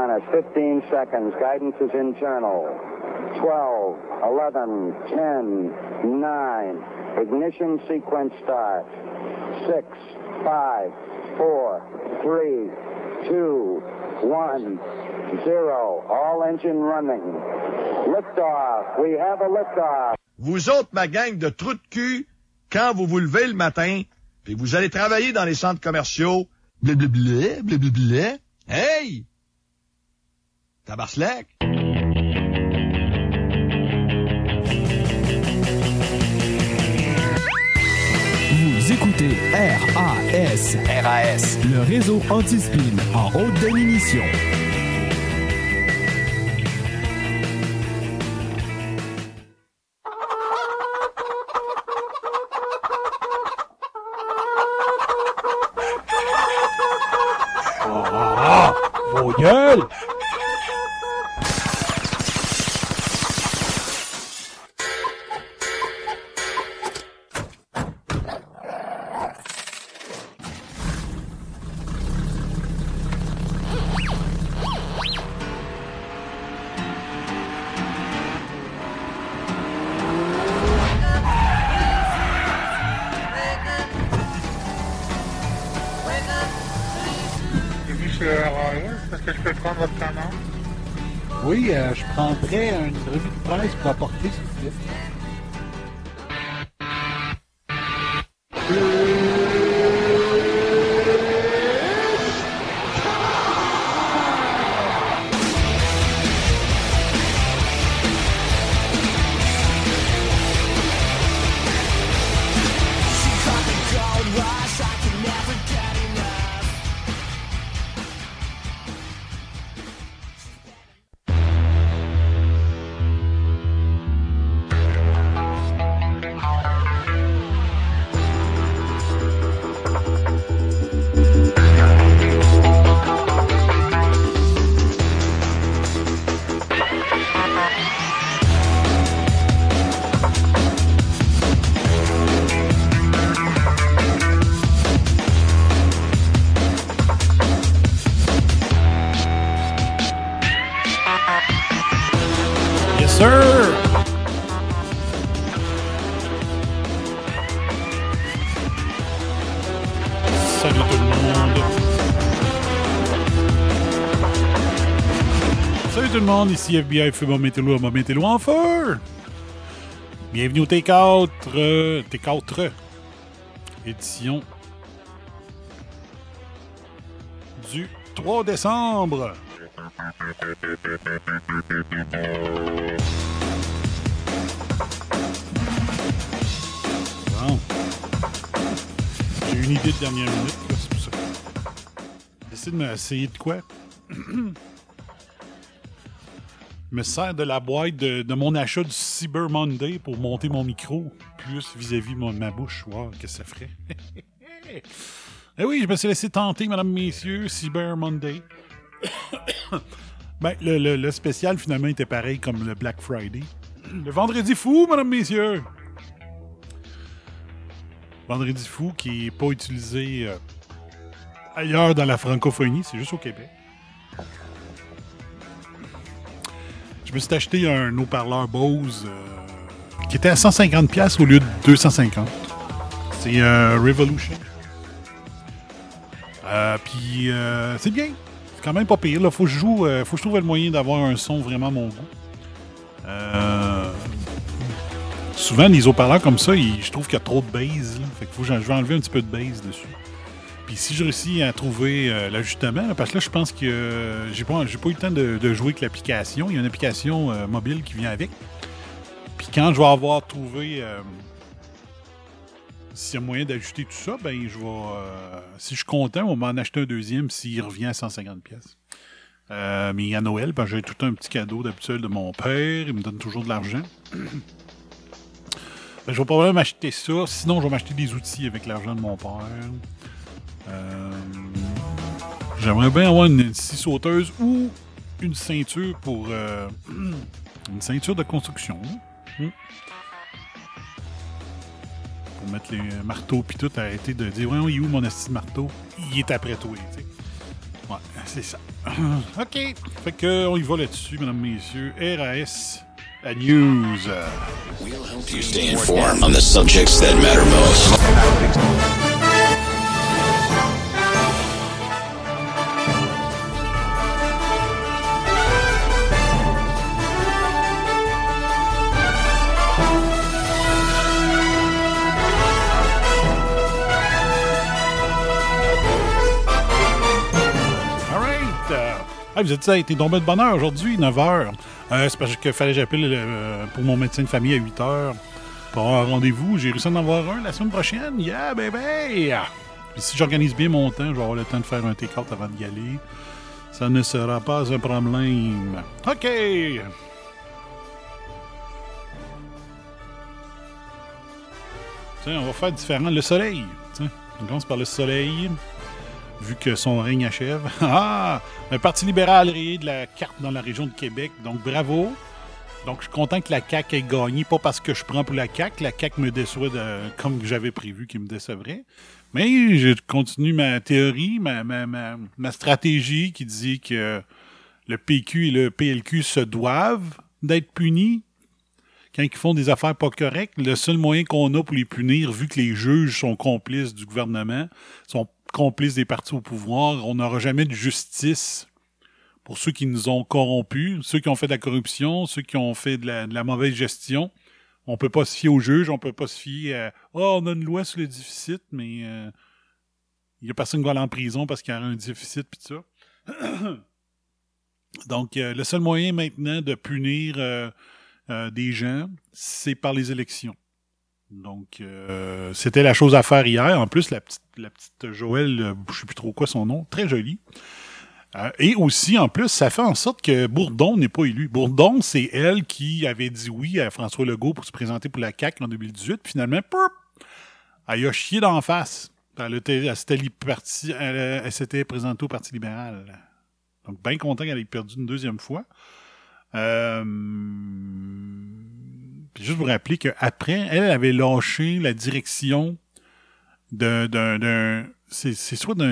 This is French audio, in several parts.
on us. 15 seconds. Guidance is internal. 12, 11, 10, 9. Ignition sequence start. 6, 5, 4, 3, 2, 1, 0. All engine running. Liftoff. We have a liftoff. Vous autres, ma gang de trous de cul, quand vous vous levez le matin, puis vous allez travailler dans les centres commerciaux, blablabla, blablabla, hey! Tabarnak! Vous écoutez RAS. RAS, le réseau anti-spin en haute définition. Vos gueules! Est-ce que je peux prendre votre commande? Oui, je prendrais une revue de presse pour apporter, s'il vous plaît. Ici FBI Feu Métello en feu! Bienvenue au T4 édition du 3 décembre. Bon. J'ai une idée de dernière minute, là, c'est pour ça. J'essaie de m'essayer de quoi? Je me sers de la boîte de mon achat du Cyber Monday pour monter mon micro plus vis-à-vis ma bouche. Wow, qu'est-ce que ça ferait? Eh oui, je me suis laissé tenter, mesdames, messieurs, Cyber Monday. Ben, le spécial, finalement, était pareil comme le Black Friday. Le Vendredi fou, mesdames, messieurs! Vendredi fou qui n'est pas utilisé ailleurs dans la francophonie, c'est juste au Québec. Je me suis acheté un haut-parleur Bose qui était à 150$ au lieu de 250$. C'est Revolution. Puis c'est bien. C'est quand même pas pire. Là, faut que je trouve le moyen d'avoir un son vraiment à mon goût. Souvent, les haut-parleurs comme ça, je trouve qu'il y a trop de bass. Là. Fait que je vais enlever un petit peu de bass dessus. Puis si je réussis à trouver l'ajustement, parce que là, je pense que j'ai pas eu le temps de jouer avec l'application. Il y a une application mobile qui vient avec. Puis quand je vais avoir trouvé s'il y a moyen d'ajuster tout ça, ben je vais... si je suis content, on va m'en acheter un deuxième s'il revient à 150$. Mais à Noël, ben, j'ai tout un petit cadeau d'habitude de mon père. Il me donne toujours de l'argent. Ben, je vais probablement m'acheter ça. Sinon, je vais m'acheter des outils avec l'argent de mon père. J'aimerais bien avoir une scie sauteuse ou une ceinture pour une ceinture de construction. Pour mettre les marteaux pis tout, arrêter de dire ouais, il est où mon esti de marteau? Il est après toi, tu sais. Ouais, c'est ça. OK. Fait que on y va là-dessus, mesdames, messieurs. RAS, la news. We'll help you stay informed on the subjects that matter most. Ah, vous êtes ça, été tombé de bonne heure aujourd'hui, 9h. C'est parce qu'il fallait que j'appelle pour mon médecin de famille à 8h pour avoir un rendez-vous. J'ai réussi à en avoir un la semaine prochaine. Yeah, baby! Puis si j'organise bien mon temps, je vais avoir le temps de faire un take-out avant d'y aller. Ça ne sera pas un problème. OK! Tiens, on va faire différent. Le soleil. Tiens, on commence par le soleil. Vu que son règne achève. Ah! Un parti libéral rayé de la carte dans la région de Québec. Donc, bravo. Donc, je suis content que la CAQ ait gagné. Pas parce que je prends pour la CAQ. La CAQ me déçoit comme j'avais prévu qu'il me décevrait. Mais je continue ma théorie, ma stratégie qui dit que le PQ et le PLQ se doivent d'être punis quand ils font des affaires pas correctes. Le seul moyen qu'on a pour les punir, vu que les juges sont complices du gouvernement, sont complices des partis au pouvoir, on n'aura jamais de justice pour ceux qui nous ont corrompus, ceux qui ont fait de la corruption, ceux qui ont fait de la mauvaise gestion. On peut pas se fier aux juges, on peut pas se fier à « on a une loi sur le déficit, mais il y a personne qui va aller en prison parce qu'il y a un déficit, pis ça. » Donc, le seul moyen maintenant de punir des gens, c'est par les élections. Donc, c'était la chose à faire hier. En plus, la petite Joëlle, je sais plus trop quoi son nom, très jolie. Et aussi, en plus, ça fait en sorte que Bourdon n'est pas élu. Bourdon, c'est elle qui avait dit oui à François Legault pour se présenter pour la CAQ en 2018. Puis finalement, elle a chié d'en face. Elle s'était présentée au Parti libéral. Donc, bien content qu'elle ait perdu une deuxième fois. Puis juste vous rappeler qu'après, elle avait lâché la direction c'est soit d'un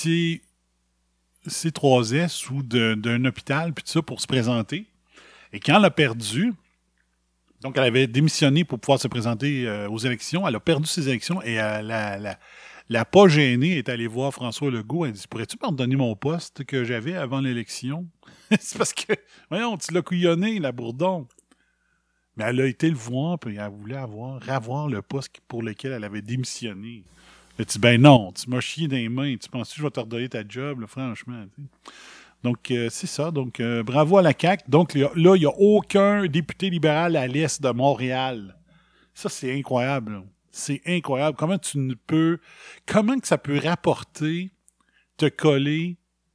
C3S ou d'un hôpital, puis tout ça, pour se présenter. Et quand elle a perdu, donc elle avait démissionné pour pouvoir se présenter aux élections, elle a perdu ses élections et elle l'a pas gênée, est allée voir François Legault, elle dit « Pourrais-tu me redonner mon poste que j'avais avant l'élection? » C'est parce que, voyons, tu l'as couillonné, la Bourdon. Mais elle a été le voir, puis elle voulait avoir le poste pour lequel elle avait démissionné. Elle dit, ben non, tu m'as chié dans les mains, tu penses que je vais te redonner ta job, là, franchement. T'sais. Donc, c'est ça. Donc, bravo à la CAQ. Donc, là, il n'y a aucun député libéral à l'est de Montréal. Ça, c'est incroyable. Là. C'est incroyable. Comment que ça peut rapporter, te coller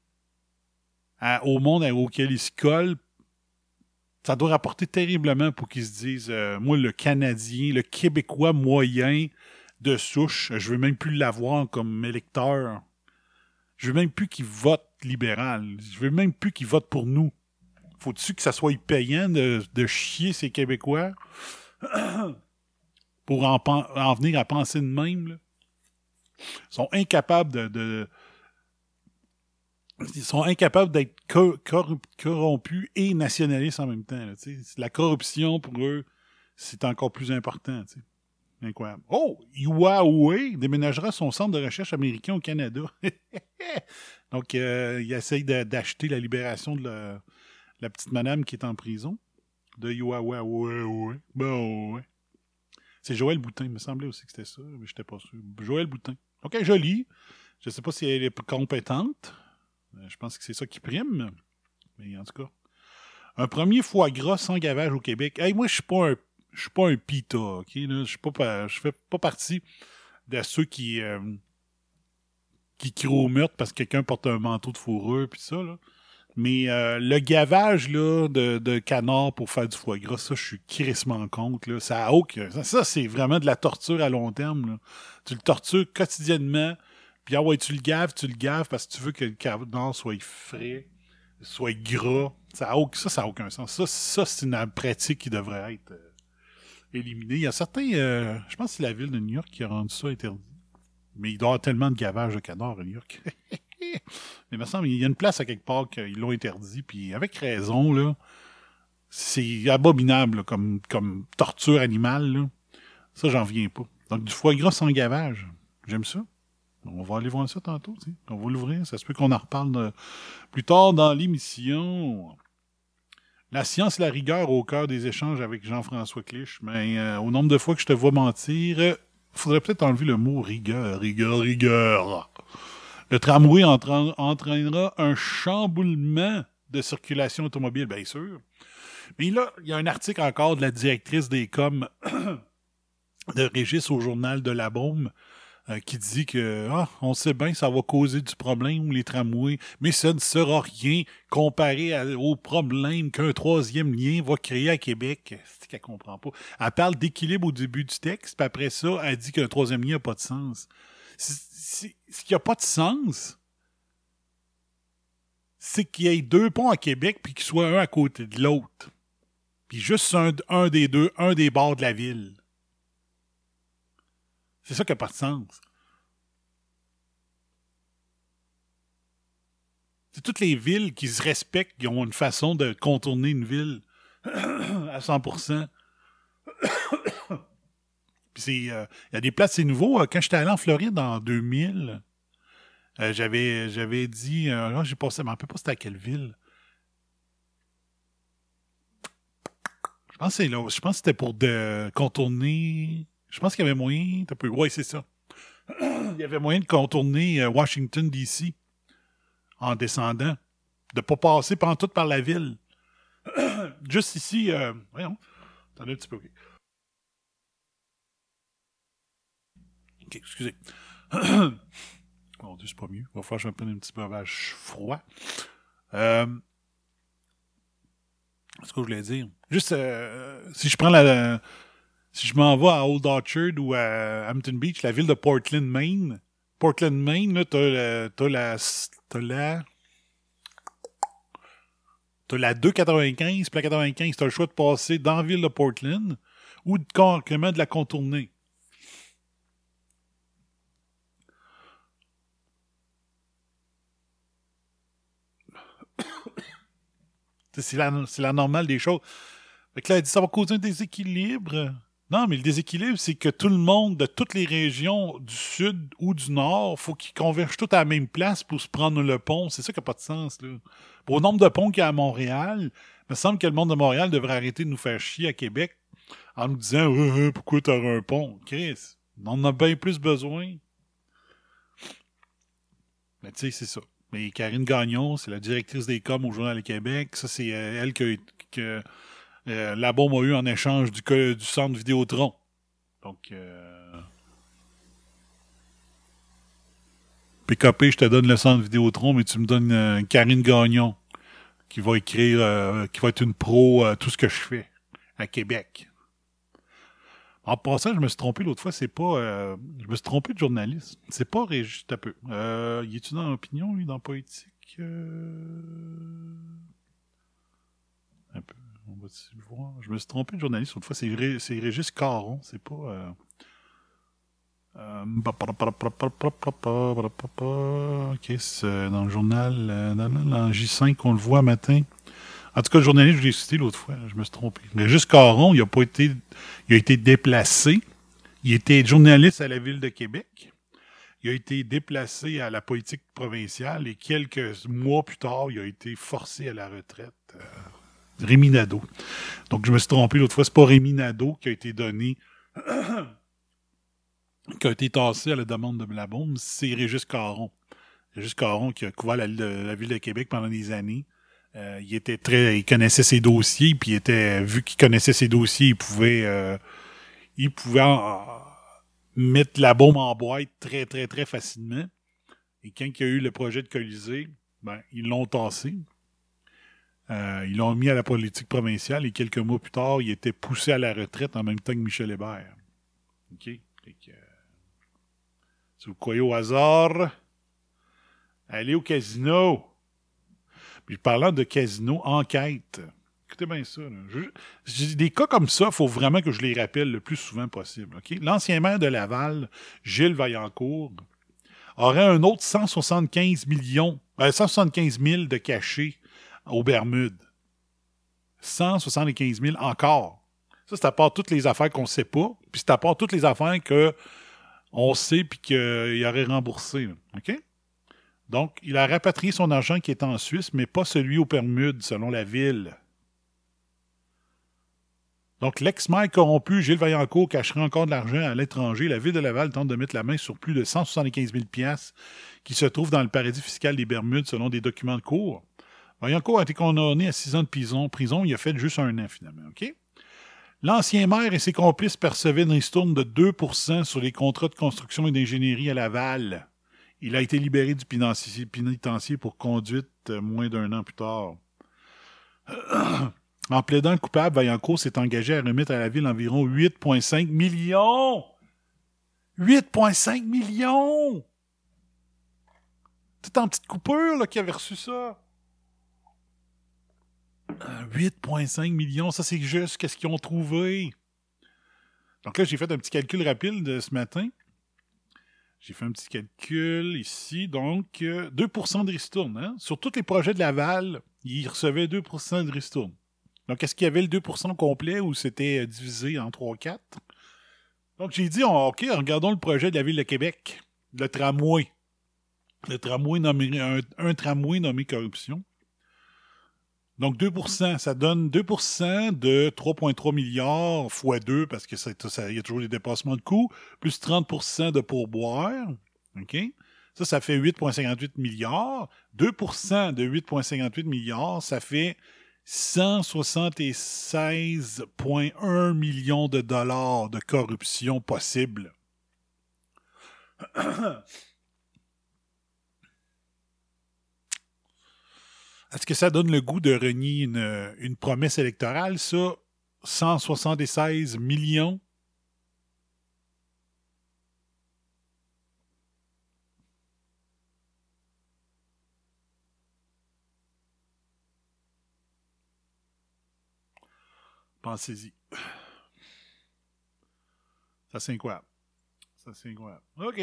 au monde auquel ils se collent? Ça doit rapporter terriblement pour qu'ils se disent, moi, le Canadien, le Québécois moyen de souche, je veux même plus l'avoir comme électeur. Je veux même plus qu'il vote libéral. Je veux même plus qu'il vote pour nous. Faut-tu que ça soit payant de chier ces Québécois pour en venir à penser de même? Là? Ils sont incapables ils sont incapables d'être corrompus et nationalistes en même temps. Là, la corruption, pour eux, c'est encore plus important. T'sais. Incroyable. Oh! Huawei déménagera son centre de recherche américain au Canada. Donc, il essaye d'acheter la libération de la petite madame qui est en prison. De Huawei. Bon, ouais. C'est Joël Boutin. Il me semblait aussi que c'était ça, mais je n'étais pas sûr. Joël Boutin. OK, jolie. Je ne sais pas si elle est compétente. Je pense que c'est ça qui prime. Mais en tout cas. Un premier foie gras sans gavage au Québec. Hey, moi, je suis pas un pita, OK? Là? Je fais pas partie de ceux qui crient au meurtre parce que quelqu'un porte un manteau de fourrure pis ça, là. Mais le gavage là, de canard pour faire du foie gras, ça, je suis crissement contre. Là. Ça, c'est vraiment de la torture à long terme. Là. Tu le tortures quotidiennement, puis tu le gaves parce que tu veux que le canard soit frais, soit gras. Ça n'a aucun sens. Ça, c'est une pratique qui devrait être éliminée. Il y a certains... je pense que c'est la ville de New York qui a rendu ça interdit. Mais il doit y avoir tellement de gavage de canard à New York. Mais il me semble qu'il y a une place à quelque part qu'ils l'ont interdit, puis avec raison, là. C'est abominable là, comme torture animale. Là. Ça, j'en viens pas. Donc, du foie gras sans gavage. J'aime ça. On va aller voir ça tantôt. T'sais. On va l'ouvrir. Ça se peut qu'on en reparle plus tard dans l'émission. La science et la rigueur au cœur des échanges avec Jean-François Clich. Mais au nombre de fois que je te vois mentir, il faudrait peut-être enlever le mot rigueur. Le tramway entraînera un chamboulement de circulation automobile, bien sûr. Mais là, il y a un article encore de la directrice des coms de Régis au journal de la Baume qui dit que on sait bien que ça va causer du problème, les tramways, mais ça ne sera rien comparé au problème qu'un troisième lien va créer à Québec. C'est qu'elle comprend pas. Elle parle d'équilibre au début du texte, puis après ça, elle dit qu'un troisième lien n'a pas de sens. Ce qui n'a pas de sens, c'est qu'il y ait 2 ponts à Québec puis qu'il soit un à côté de l'autre. Puis juste un des deux, un des bords de la ville. C'est ça qui n'a pas de sens. C'est toutes les villes qui se respectent, qui ont une façon de contourner une ville à 100%. Puis il y a des places, c'est nouveau. Quand j'étais allé en Floride en 2000, j'avais dit, j'ai passé, je ne me rappelle pas c'était à quelle ville. Je pense que c'était pour contourner. Je pense qu'il y avait moyen. Oui, c'est ça. Il y avait moyen de contourner Washington, D.C. en descendant. De ne pas passer pantoute par la ville. Juste ici. Voyons. Attendez un petit peu. OK, excusez. Mon Dieu, c'est pas mieux. Il va falloir que je me prenne un petit breuvage froid. C'est ce que je voulais dire. Juste, si je prends si je m'en vais à Old Orchard ou à Hampton Beach, la ville de Portland, Maine. Portland, Maine, là, t'as la 295, puis la 95, t'as le choix de passer dans la ville de Portland ou carrément de la contourner. C'est la normale des choses. Fait que là, elle dit ça va causer un déséquilibre. Non, mais le déséquilibre, c'est que tout le monde de toutes les régions du sud ou du nord, faut qu'ils convergent tous à la même place pour se prendre le pont. C'est ça qui n'a pas de sens, là. Pour le nombre de ponts qu'il y a à Montréal, il me semble que le monde de Montréal devrait arrêter de nous faire chier à Québec en nous disant pourquoi t'auras un pont? Chris, on en a bien plus besoin. Mais tu sais, c'est ça. Mais Karine Gagnon, c'est la directrice des coms au Journal de Québec. Ça, c'est elle que la bombe a eu en échange du centre Vidéotron. Donc, PKP, je te donne le centre Vidéotron, mais tu me donnes Karine Gagnon qui va écrire, qui va être une pro tout ce que je fais à Québec. En passant, je me suis trompé l'autre fois, c'est pas... je me suis trompé de journaliste. C'est pas Régis un peu. Y est-tu dans l'opinion, lui, dans Politique? Un peu. On va-tu le voir? Je me suis trompé de journaliste l'autre fois, c'est Régis Caron, c'est pas... OK, c'est dans le journal, dans J5, on le voit matin. En tout cas, le journaliste, je l'ai cité l'autre fois, je me suis trompé. Régis Caron, il a été déplacé. Il était journaliste à la Ville de Québec. Il a été déplacé à la politique provinciale et quelques mois plus tard, il a été forcé à la retraite. Rémi Nadeau. Donc, je me suis trompé l'autre fois. C'est pas Rémi Nadeau qui a été donné, qui a été tassé à la demande de la bombe. C'est Régis Caron. Régis Caron qui a couvert la Ville de Québec pendant des années. Il connaissait ses dossiers, puis vu qu'il connaissait ses dossiers, il pouvait mettre la bombe en boîte très, très, très facilement. Et quand il y a eu le projet de Colisée, ils l'ont tassé. Ils l'ont mis à la politique provinciale et quelques mois plus tard, il était poussé à la retraite en même temps que Michel Hébert. OK? Si vous croyez au hasard, allez au casino. Puis parlant de casino, enquête. Écoutez bien ça. Des cas comme ça, il faut vraiment que je les rappelle le plus souvent possible. Okay? L'ancien maire de Laval, Gilles Vaillancourt, aurait un autre 175 000 de cachés aux Bermudes. 175 000 encore. Ça, c'est à part toutes les affaires qu'on ne sait pas, puis c'est à part toutes les affaires qu'on sait puis qu'il aurait remboursé. OK? Donc, il a rapatrié son argent qui est en Suisse, mais pas celui aux Bermudes, selon la ville. Donc, l'ex-maire corrompu, Gilles Vaillancourt, cacherait encore de l'argent à l'étranger. La ville de Laval tente de mettre la main sur plus de 175 000 piastres qui se trouvent dans le paradis fiscal des Bermudes, selon des documents de cour. Vaillancourt a été condamné à 6 ans de prison. Il a fait juste 1 an, finalement. OK? L'ancien maire et ses complices percevaient une ristourne de 2% sur les contrats de construction et d'ingénierie à Laval. Il a été libéré du pénitencier pour conduite moins d'1 an plus tard. En plaidant coupable, Vaillancourt s'est engagé à remettre à la ville environ 8,5 millions. 8,5 millions! Tout en petite coupure là, qui avait reçu ça. 8,5 millions, ça c'est juste qu'est-ce qu'ils ont trouvé. Donc là, j'ai fait un petit calcul rapide ce matin. J'ai fait un petit calcul ici. Donc, 2% de ristourne. Hein? Sur tous les projets de Laval, ils recevaient 2% de ristourne. Donc, est-ce qu'il y avait le 2% complet ou c'était divisé en 3-4? Donc, j'ai dit, OK, regardons le projet de la Ville de Québec. Le tramway. Le tramway nommé, un tramway nommé corruption. Donc, 2%, ça donne 2% de 3,3 milliards fois 2, parce que il y a toujours des dépassements de coûts, plus 30% de pourboire. OK? Ça fait 8,58 milliards. 2% de 8,58 milliards, ça fait 176,1 millions de dollars de corruption possible. Est-ce que ça donne le goût de renier une promesse électorale, ça? 176 millions? Pensez-y. Ça, c'est incroyable. Ça, c'est incroyable. OK.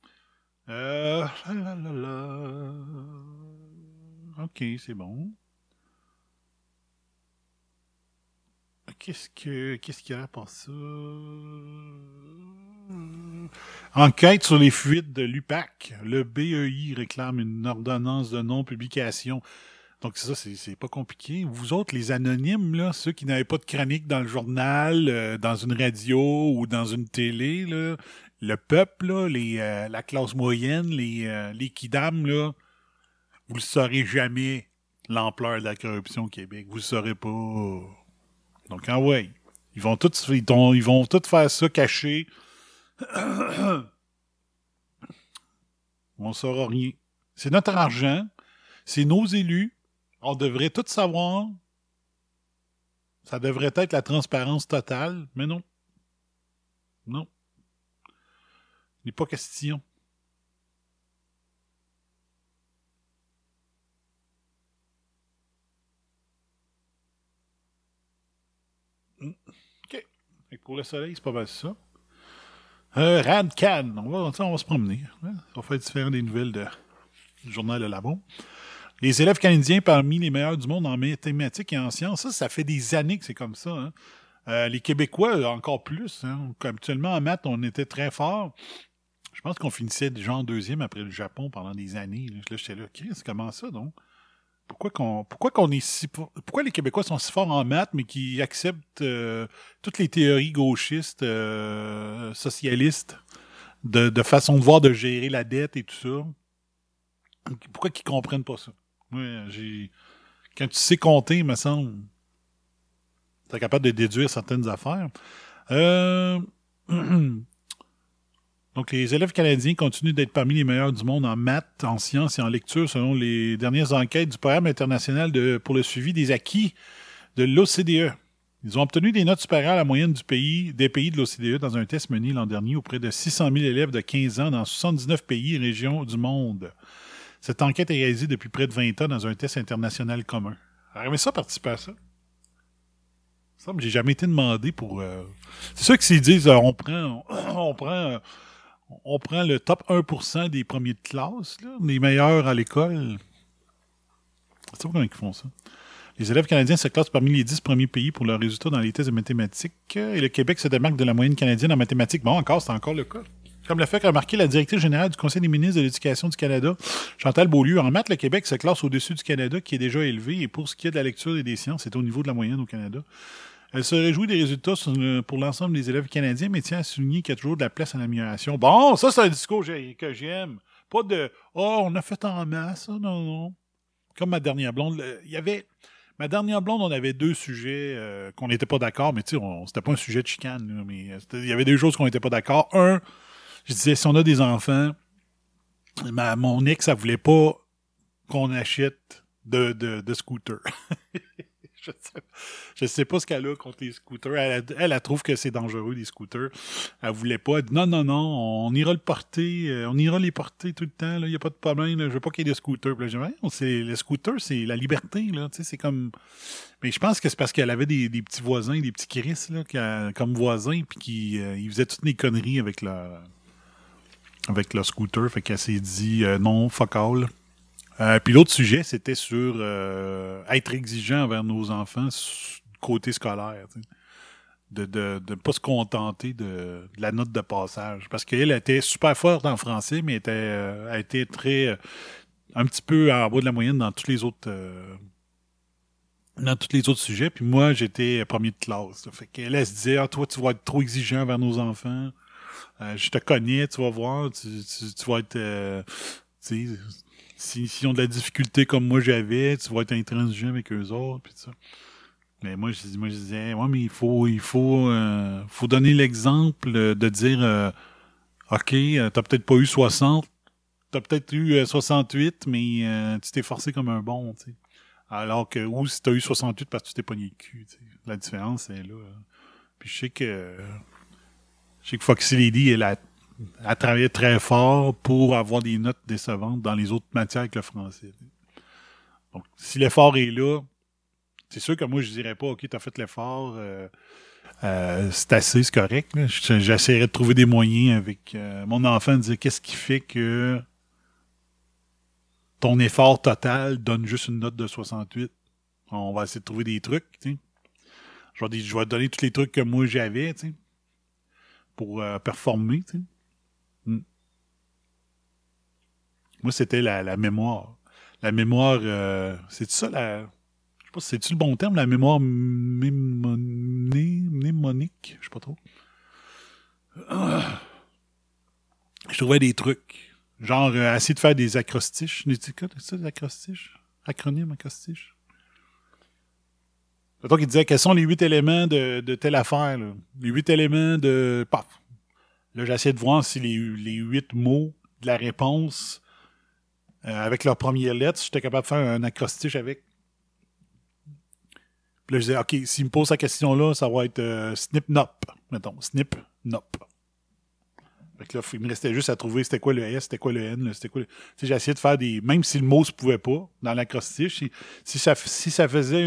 OK, c'est bon. Qu'est-ce qu'il y a pour ça? Enquête sur les fuites de l'UPAC. Le BEI réclame une ordonnance de non-publication. Donc, c'est ça, c'est pas compliqué. Vous autres, les anonymes, là, ceux qui n'avaient pas de chronique dans le journal, dans une radio ou dans une télé, là, le peuple, là, la classe moyenne, les kidams, là, vous le saurez jamais, l'ampleur de la corruption au Québec. Vous le saurez pas. Donc, ouais. Ils vont tous faire ça caché. On ne saura rien. C'est notre argent. C'est nos élus. On devrait tout savoir. Ça devrait être la transparence totale. Mais non. Non. Il n'est pas question. OK. Pour le soleil, c'est pas mal ça. Radcan. On va se promener. Ça va faire différent des nouvelles du journal de Labon. Les élèves canadiens parmi les meilleurs du monde en mathématiques et en sciences, ça fait des années que c'est comme ça. Hein. Les Québécois, encore plus. Hein. Habituellement, en maths, on était très forts. Je pense qu'on finissait déjà en 2e après le Japon pendant des années. Là, j'étais là, Chris, comment ça, donc? Pourquoi les Québécois sont si forts en maths, mais qui acceptent toutes les théories gauchistes, socialistes, de façon de voir, de gérer la dette et tout ça? Pourquoi qu'ils comprennent pas ça? Quand tu sais compter, il me semble, tu es capable de déduire certaines affaires. Donc, les élèves canadiens continuent d'être parmi les meilleurs du monde en maths, en sciences et en lecture, selon les dernières enquêtes du Programme international pour le suivi des acquis de l'OCDE. Ils ont obtenu des notes supérieures à la moyenne des pays de l'OCDE dans un test mené l'an dernier auprès de 600 000 élèves de 15 ans dans 79 pays et régions du monde. Cette enquête est réalisée depuis près de 20 ans dans un test international commun. Alors, aimez ça participer à ça? Ça, j'ai jamais été demandé pour... C'est sûr que s'ils disent on prend on prend le top 1% des premiers de classe, là, les meilleurs à l'école. Je sais pas comment ils font ça. Les élèves canadiens se classent parmi les 10 premiers pays pour leurs résultats dans les tests de mathématiques. Et le Québec se démarque de la moyenne canadienne en mathématiques. Bon, c'est encore le cas. Comme l'a fait remarquer la directrice générale du Conseil des ministres de l'Éducation du Canada, Chantal Beaulieu. En maths, le Québec se classe au-dessus du Canada, qui est déjà élevé. Et pour ce qui est de la lecture et des sciences, c'est au niveau de la moyenne au Canada. Elle se réjouit des résultats pour l'ensemble des élèves canadiens, mais tient à souligner qu'il y a toujours de la place à l'amélioration. Bon, ça, c'est un discours que j'aime. Pas de « Oh, on a fait en masse. » Non. Comme ma dernière blonde, il y avait... Ma dernière blonde, on avait 2 sujets qu'on n'était pas d'accord, mais tu sais, c'était pas un sujet de chicane, là, mais il y avait 2 choses qu'on n'était pas d'accord. Un, je disais, si on a des enfants, mon ex, elle voulait pas qu'on achète de scooter. Je sais pas ce qu'elle a contre les scooters. Elle trouve que c'est dangereux, les scooters. Elle voulait pas. Elle dit, non, on ira les porter tout le temps, il n'y a pas de problème, là, je veux pas qu'il y ait des scooters. Puis là, le scooter, c'est la liberté, là, tu sais, c'est comme... Mais je pense que c'est parce qu'elle avait des petits voisins, des petits Chris, là, comme voisins, puis ils faisaient toutes des conneries avec leur scooter, fait qu'elle s'est dit, non, fuck all. Puis l'autre sujet, c'était sur être exigeant envers nos enfants côté scolaire. De ne pas se contenter de la note de passage. Parce qu'elle était super forte en français, mais elle était très... un petit peu en bas de la moyenne dans tous les autres... sujets. Puis moi, j'étais premier de classe. Fait qu'elle se disait, toi, tu vas être trop exigeant envers nos enfants. Je te connais, tu vas voir. Tu vas être... S'ils ont de la difficulté comme moi j'avais, tu vas être intransigeant avec eux autres, puis ça. Mais moi, je disais, ouais, mais il faut donner l'exemple de dire, OK, t'as peut-être pas eu 60, t'as peut-être eu 68, mais tu t'es forcé comme un bon, tu sais. Alors que, ou si t'as eu 68 parce que tu t'es pogné le cul, tu sais. La différence, c'est là. Puis je sais que Foxy Lady, elle travaillait très fort pour avoir des notes décevantes dans les autres matières que le français. Donc, si l'effort est là, c'est sûr que moi, je dirais pas, OK, t'as fait l'effort, c'est assez, c'est correct. Là. J'essaierais de trouver des moyens avec mon enfant, de dire qu'est-ce qui fait que ton effort total donne juste une note de 68. On va essayer de trouver des trucs, tu sais. Je vais te donner tous les trucs que moi j'avais, tu sais, pour performer, tu sais. Moi, c'était la mémoire. La mémoire, c'est ça, je sais pas si c'est-tu le bon terme, la mémoire mnémonique, je sais pas trop. Je trouvais des trucs, genre essayer de faire des acrostiches. Des acrostiches? Acronymes, acrostiches? C'est toi qui disais, quels sont les 8 éléments de telle affaire, là? Les 8 éléments de... Paf! Là, j'essayais de voir si les 8 mots de la réponse... avec leur première lettre, j'étais capable de faire un acrostiche avec. Puis là, je disais, OK, s'il me pose cette question-là, ça va être snip-nop, mettons. Snip-nop. Fait que là, il me restait juste à trouver c'était quoi le S, c'était quoi le N, là, c'était quoi le... Tu sais, j'ai essayé de faire des... Même si le mot se pouvait pas, dans l'acrostiche, si ça faisait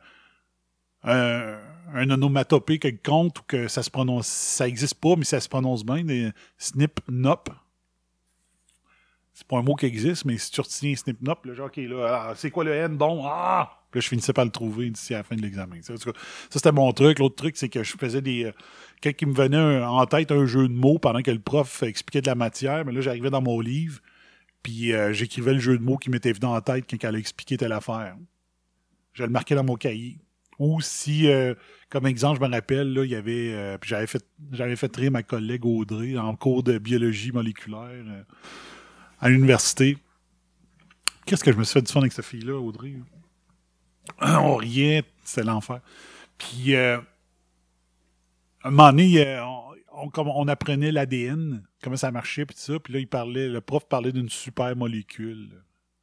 un onomatopée quelconque ou que ça se prononce... Ça existe pas, mais ça se prononce bien, snip-nop. C'est pas un mot qui existe, mais si tu retiens snip-nop, là, genre, OK, là, c'est quoi le N? Bon, Puis là, je finissais par le trouver d'ici à la fin de l'examen. Ça, c'était mon truc. L'autre truc, c'est que je faisais quand il me venait en tête un jeu de mots pendant que le prof expliquait de la matière, mais là, j'arrivais dans mon livre, puis j'écrivais le jeu de mots qui m'était venu en tête quand elle expliquait telle affaire. Je le marquais dans mon cahier. Ou si, comme exemple, je me rappelle, là, il y avait... puis j'avais fait rire ma collègue Audrey en cours de biologie moléculaire à l'université. Qu'est-ce que je me suis fait du fun avec cette fille-là, Audrey? On riait, c'était l'enfer. Puis, un moment donné, on apprenait l'ADN, comment ça marchait, puis tout ça. Puis là, le prof parlait d'une super molécule.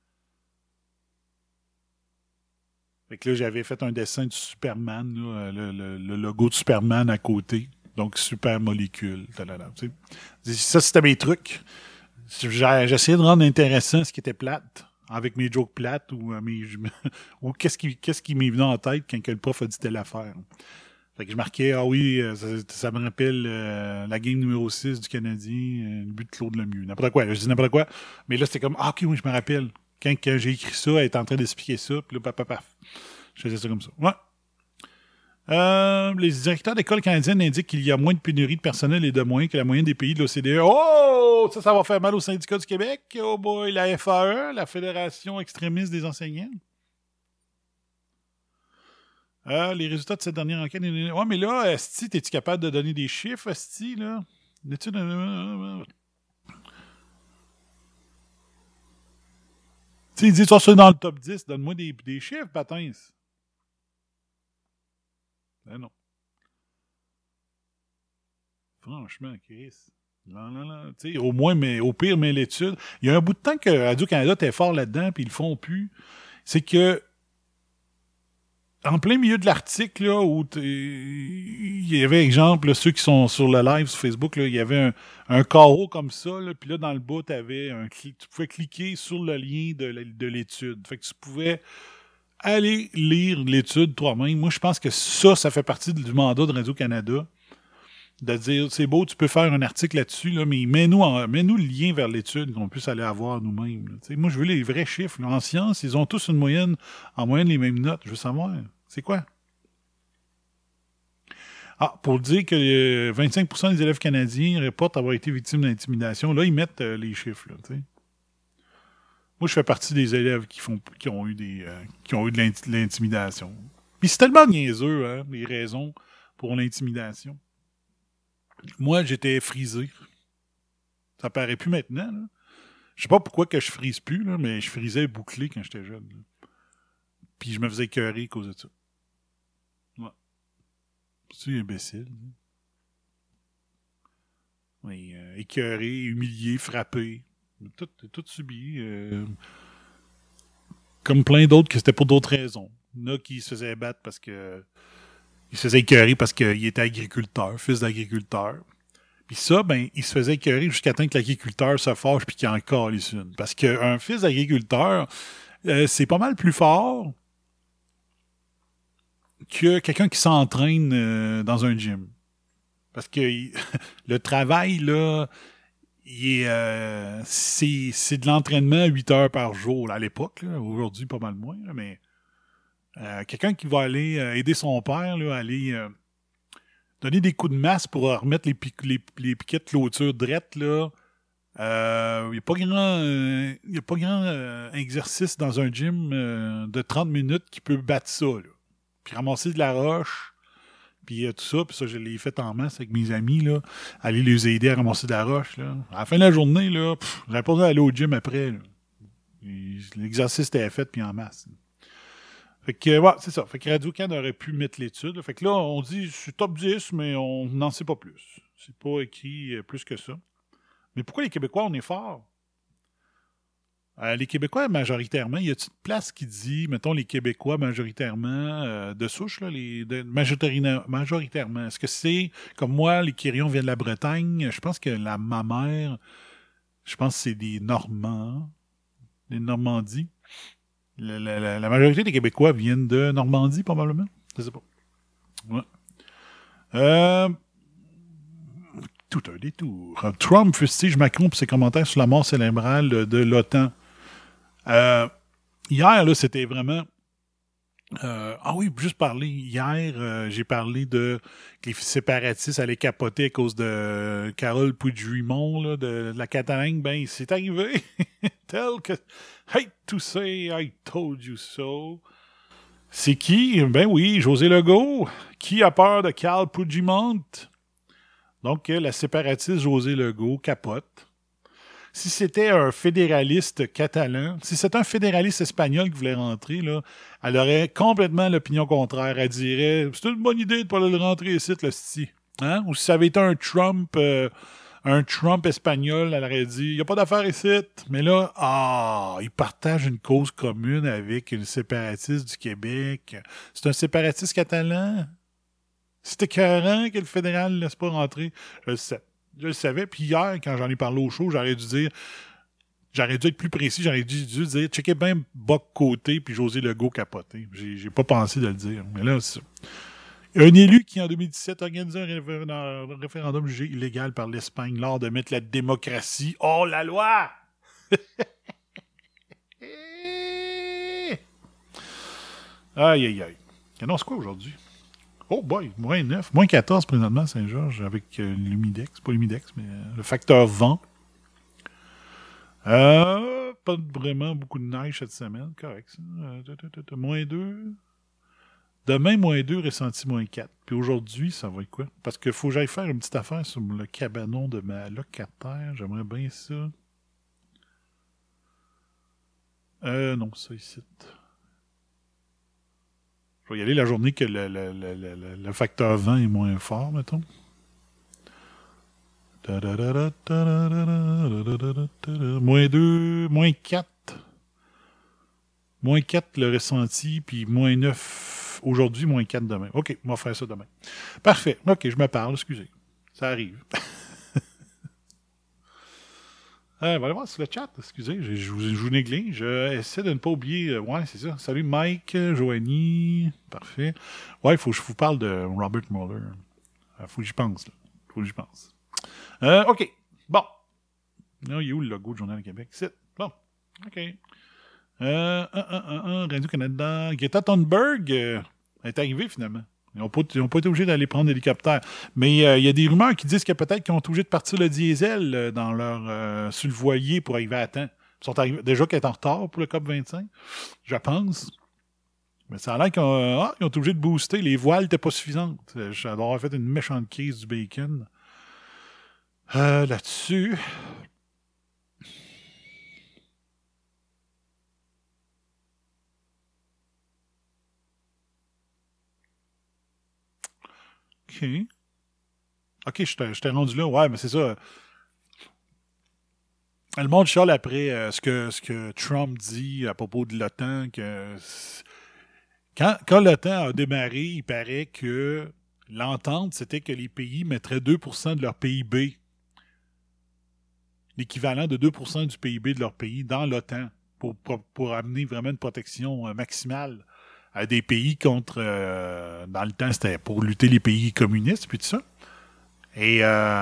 Fait que là, j'avais fait un dessin de Superman, là, le logo de Superman à côté. Donc, super molécule. Ça, c'était mes trucs. J'essayais de rendre intéressant ce qui était plate, avec mes jokes plates ou qu'est-ce qui m'est venu en tête quand le prof a dit telle affaire. Fait que je marquais, ah oui, ça me rappelle la game numéro 6 du Canadien, le but de Claude Lemieux. N'importe quoi, là, je dis n'importe quoi. Mais là, c'était comme, ah ok, oui, je me rappelle. Quand j'ai écrit ça, elle était en train d'expliquer ça, puis là, paf. Je faisais ça comme ça. Ouais. Les directeurs d'école canadiennes indiquent qu'il y a moins de pénurie de personnel et de moyens que la moyenne des pays de l'OCDE. Oh! Ça va faire mal au syndicat du Québec. Oh boy, la FAE, la Fédération extrémiste des enseignants. Les résultats de cette dernière enquête. Ouais, mais là, Asti, t'es-tu capable de donner des chiffres, Asti, là? Tu sais, il dit, tu es dans le top 10, donne-moi des chiffres, patins. Ben non. Franchement, Chris. Non. Tu sais, au moins, mais au pire, mais l'étude. Il y a un bout de temps que Radio-Canada était fort là-dedans, puis ils le font plus. C'est que en plein milieu de l'article, là, où il y avait, exemple, là, ceux qui sont sur le live sur Facebook, là, il y avait un carreau comme ça, là, puis là, dans le bas, tu pouvais cliquer sur le lien de l'étude. Fait que tu pouvais aller lire l'étude toi-même. Moi, je pense que ça fait partie du mandat de Radio-Canada, de dire, c'est beau, tu peux faire un article là-dessus, là, mais mets-nous le lien vers l'étude qu'on puisse aller avoir nous-mêmes. Moi, je veux les vrais chiffres. Là. En sciences, ils ont tous en moyenne les mêmes notes. Je veux savoir. C'est quoi? Ah, pour dire que 25% des élèves canadiens reportent avoir été victimes d'intimidation, là, ils mettent les chiffres. Là, t'sais. Moi, je fais partie des élèves qui ont eu de l'intimidation. Puis c'est tellement niaiseux, hein, les raisons pour l'intimidation. Moi, j'étais frisé. Ça paraît plus maintenant. Là. Je sais pas pourquoi que je frise plus, là, mais je frisais bouclé quand j'étais jeune. Là. Puis je me faisais écœurer à cause de ça. Ouais. C'est imbécile. Hein? Oui, écœuré, humilié, frappé. Tout subi. Comme plein d'autres que c'était pour d'autres raisons. Il y en a qui se faisaient battre parce que il se faisait écœurer parce qu'il était agriculteur, fils d'agriculteur. Puis ça, ben, il se faisait écœurer jusqu'à temps que l'agriculteur se fâche puis qu'il en calisse une. Parce qu'un fils d'agriculteur, c'est pas mal plus fort que quelqu'un qui s'entraîne dans un gym. Parce que le travail, là, c'est de l'entraînement 8 heures par jour là, à l'époque. Là. Aujourd'hui, pas mal moins, là, mais quelqu'un qui va aller aider son père, là, aller donner des coups de masse pour remettre les piquets de clôture drettes, là. Il n'y a pas grand exercice dans un gym de 30 minutes qui peut battre ça. Là. Puis ramasser de la roche, puis tout ça. Puis ça, je l'ai fait en masse avec mes amis, là. Aller les aider à ramasser de la roche. Là. À la fin de la journée, là, j'avais pas besoin d'aller au gym après. Là. L'exercice était fait, puis en masse. Là. Fait que, ouais, c'est ça. Fait que Radio-Can aurait pu mettre l'étude. Là. Fait que là, on dit c'est top 10, mais on n'en sait pas plus. C'est pas écrit plus que ça. Mais pourquoi les Québécois, on est forts? Les Québécois, majoritairement, y a-t-il une place qui dit, mettons, les Québécois, majoritairement, de souche, là, majoritairement. Est-ce que c'est, comme moi, les Quirions viennent de la Bretagne? Je pense que ma mère, je pense que c'est des Normands, des Normandies. La majorité des Québécois viennent de Normandie, probablement. Je sais pas. Ouais. Tout un détour. Trump fustige Macron pour ses commentaires sur la mort cérébrale de l'OTAN. Hier, là, c'était vraiment... oui, juste parler. Hier, j'ai parlé que les séparatistes allaient capoter à cause de Carole Puigdemont, là, de la Catalogne. Ben, c'est arrivé. Tel que... Hate to say I told you so. C'est qui? Ben oui, José Legault. Qui a peur de Carole Puigdemont? Donc, la séparatiste José Legault capote. Si c'était un fédéraliste catalan, si c'était un fédéraliste espagnol qui voulait rentrer, là, elle aurait complètement l'opinion contraire. Elle dirait, c'est une bonne idée de pas le rentrer ici, le sti. Hein? Ou si ça avait été un Trump espagnol, elle aurait dit, il n'y a pas d'affaire ici. Mais là, il partage une cause commune avec une séparatiste du Québec. C'est un séparatiste catalan. C'est écœurant que le fédéral ne laisse pas rentrer. Je le sais. Je le savais. Puis hier, quand j'en ai parlé au show, j'aurais dû être plus précis. J'aurais dû dire, checkez bien Boc Côté puis José Legault capoté. J'ai pas pensé de le dire. Mais là, c'est ça. Un élu qui, en 2017, organisait un référendum jugé illégal par l'Espagne lors de mettre la démocratie hors la loi. Aïe, aïe, aïe. Annonce quoi aujourd'hui? Oh boy, moins 9, moins 14 présentement à Saint-Georges avec l'humidex, pas l'humidex, mais le facteur vent. Pas vraiment beaucoup de neige cette semaine, correct ça. Moins 2. Demain, moins 2, ressenti moins 4. Puis aujourd'hui, ça va être quoi? Parce qu'il faut que j'aille faire une petite affaire sur le cabanon de ma locataire. J'aimerais bien ça. Non, ça ici. Je vais y aller la journée que le facteur vent est moins fort, mettons. Moins 2, moins 4. Moins 4 le ressenti, puis moins 9 aujourd'hui, moins 4 demain. OK, on va faire ça demain. Parfait. OK, je me parle, excusez. Ça arrive. On va aller voir sur le chat, excusez, je vous néglige. J'essaie de ne pas oublier. Ouais, c'est ça. Salut Mike, Joanie. Parfait. Ouais, il faut que je vous parle de Robert Mueller. Faut que j'y pense, là. Faut que j'y pense. OK. Bon. Là, il est où le logo du Journal du Québec? C'est bon. OK. Radio-Canada. Greta Thunberg est arrivée finalement. Ils n'ont pas été obligés d'aller prendre l'hélicoptère. Mais il y a des rumeurs qui disent que peut-être qu'ils ont été obligés de partir le diesel dans leur sur le voilier pour arriver à temps. Ils sont arrivés, déjà qu'ils étaient en retard pour le COP25, je pense. Mais ça a l'air qu'ils ont été obligés de booster. Les voiles n'étaient pas suffisantes. Ça doit avoir fait une méchante crise du bacon. Là-dessus. OK, je t'ai rendu là. Ouais, mais c'est ça. Le monde chiale après ce que Trump dit à propos de l'OTAN. Que quand l'OTAN a démarré, il paraît que l'entente, c'était que les pays mettraient 2% de leur PIB, l'équivalent de 2% du PIB de leur pays dans l'OTAN pour amener vraiment une protection maximale à des pays contre... dans le temps, c'était pour lutter les pays communistes, puis tout ça. Et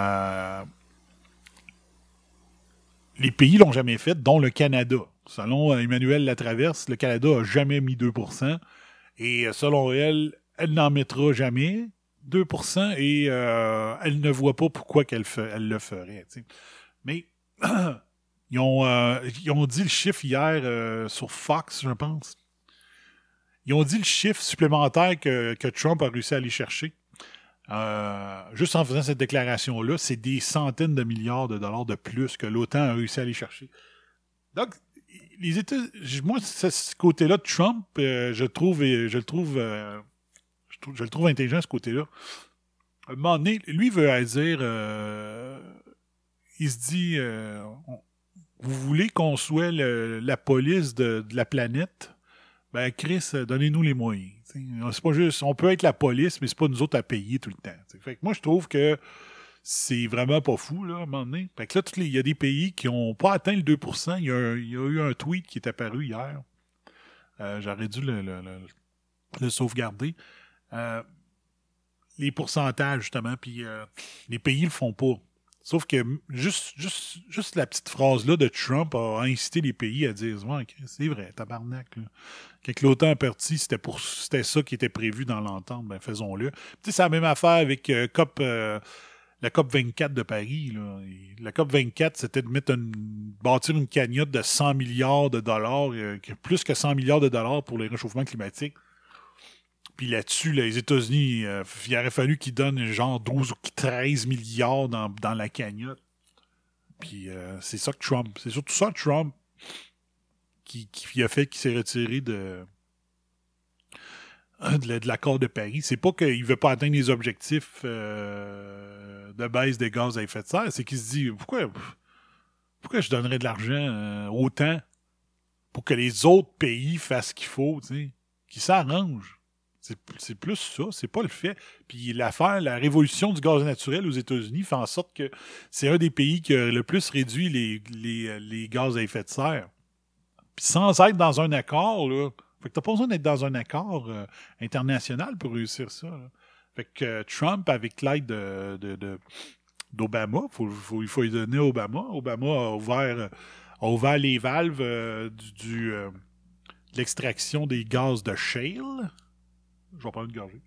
les pays l'ont jamais fait, dont le Canada. Selon Emmanuel Latraverse, le Canada n'a jamais mis 2%. Et selon elle, elle n'en mettra jamais 2%. Et elle ne voit pas pourquoi elle le ferait. T'sais. Mais ils ont dit le chiffre hier sur Fox, je pense. Ils ont dit le chiffre supplémentaire que Trump a réussi à aller chercher. Juste en faisant cette déclaration-là, c'est des centaines de milliards de dollars de plus que l'OTAN a réussi à aller chercher. Donc, les États, moi, ce côté-là de Trump, je le trouve intelligent, ce côté-là. À un moment donné, lui veut dire, il se dit, vous voulez qu'on soit la police de la planète? Ben, Chris, donnez-nous les moyens. T'sais. C'est pas juste, on peut être la police, mais c'est pas nous autres à payer tout le temps. T'sais. Fait que moi, je trouve que c'est vraiment pas fou, là, à un moment donné. Fait que là, il y a des pays qui n'ont pas atteint le 2%. Il y a eu un tweet qui est apparu hier. J'aurais dû le sauvegarder. Les pourcentages, justement, puis les pays le font pas. Sauf que juste la petite phrase-là de Trump a incité les pays à dire « Ouais, c'est vrai, tabarnak. » Quand l'OTAN est parti, c'était ça qui était prévu dans l'entente. Ben, faisons-le. C'est la même affaire avec la COP 24 de Paris. Là. La COP 24, c'était de bâtir une cagnotte de 100 milliards de dollars, plus que 100 milliards de dollars pour le réchauffement climatique. Puis là-dessus, les États-Unis, il aurait fallu qu'ils donnent genre 12 ou 13 milliards dans la cagnotte. Puis c'est ça que Trump... C'est surtout ça Trump qui a fait qu'il s'est retiré de l'accord de Paris. C'est pas qu'il veut pas atteindre les objectifs de baisse des gaz à effet de serre. C'est qu'il se dit, pourquoi je donnerais de l'argent autant pour que les autres pays fassent ce qu'il faut, tu sais, qu'ils s'arrangent. C'est plus ça, c'est pas le fait. Puis la révolution du gaz naturel aux États-Unis fait en sorte que c'est un des pays qui a le plus réduit les gaz à effet de serre. Puis sans être dans un accord, là, fait que t'as pas besoin d'être dans un accord international pour réussir ça. Là. Fait que Trump, avec l'aide d'Obama, il faut lui donner Obama. Obama a ouvert les valves de l'extraction des gaz de shale. Je vais prendre une gorgée.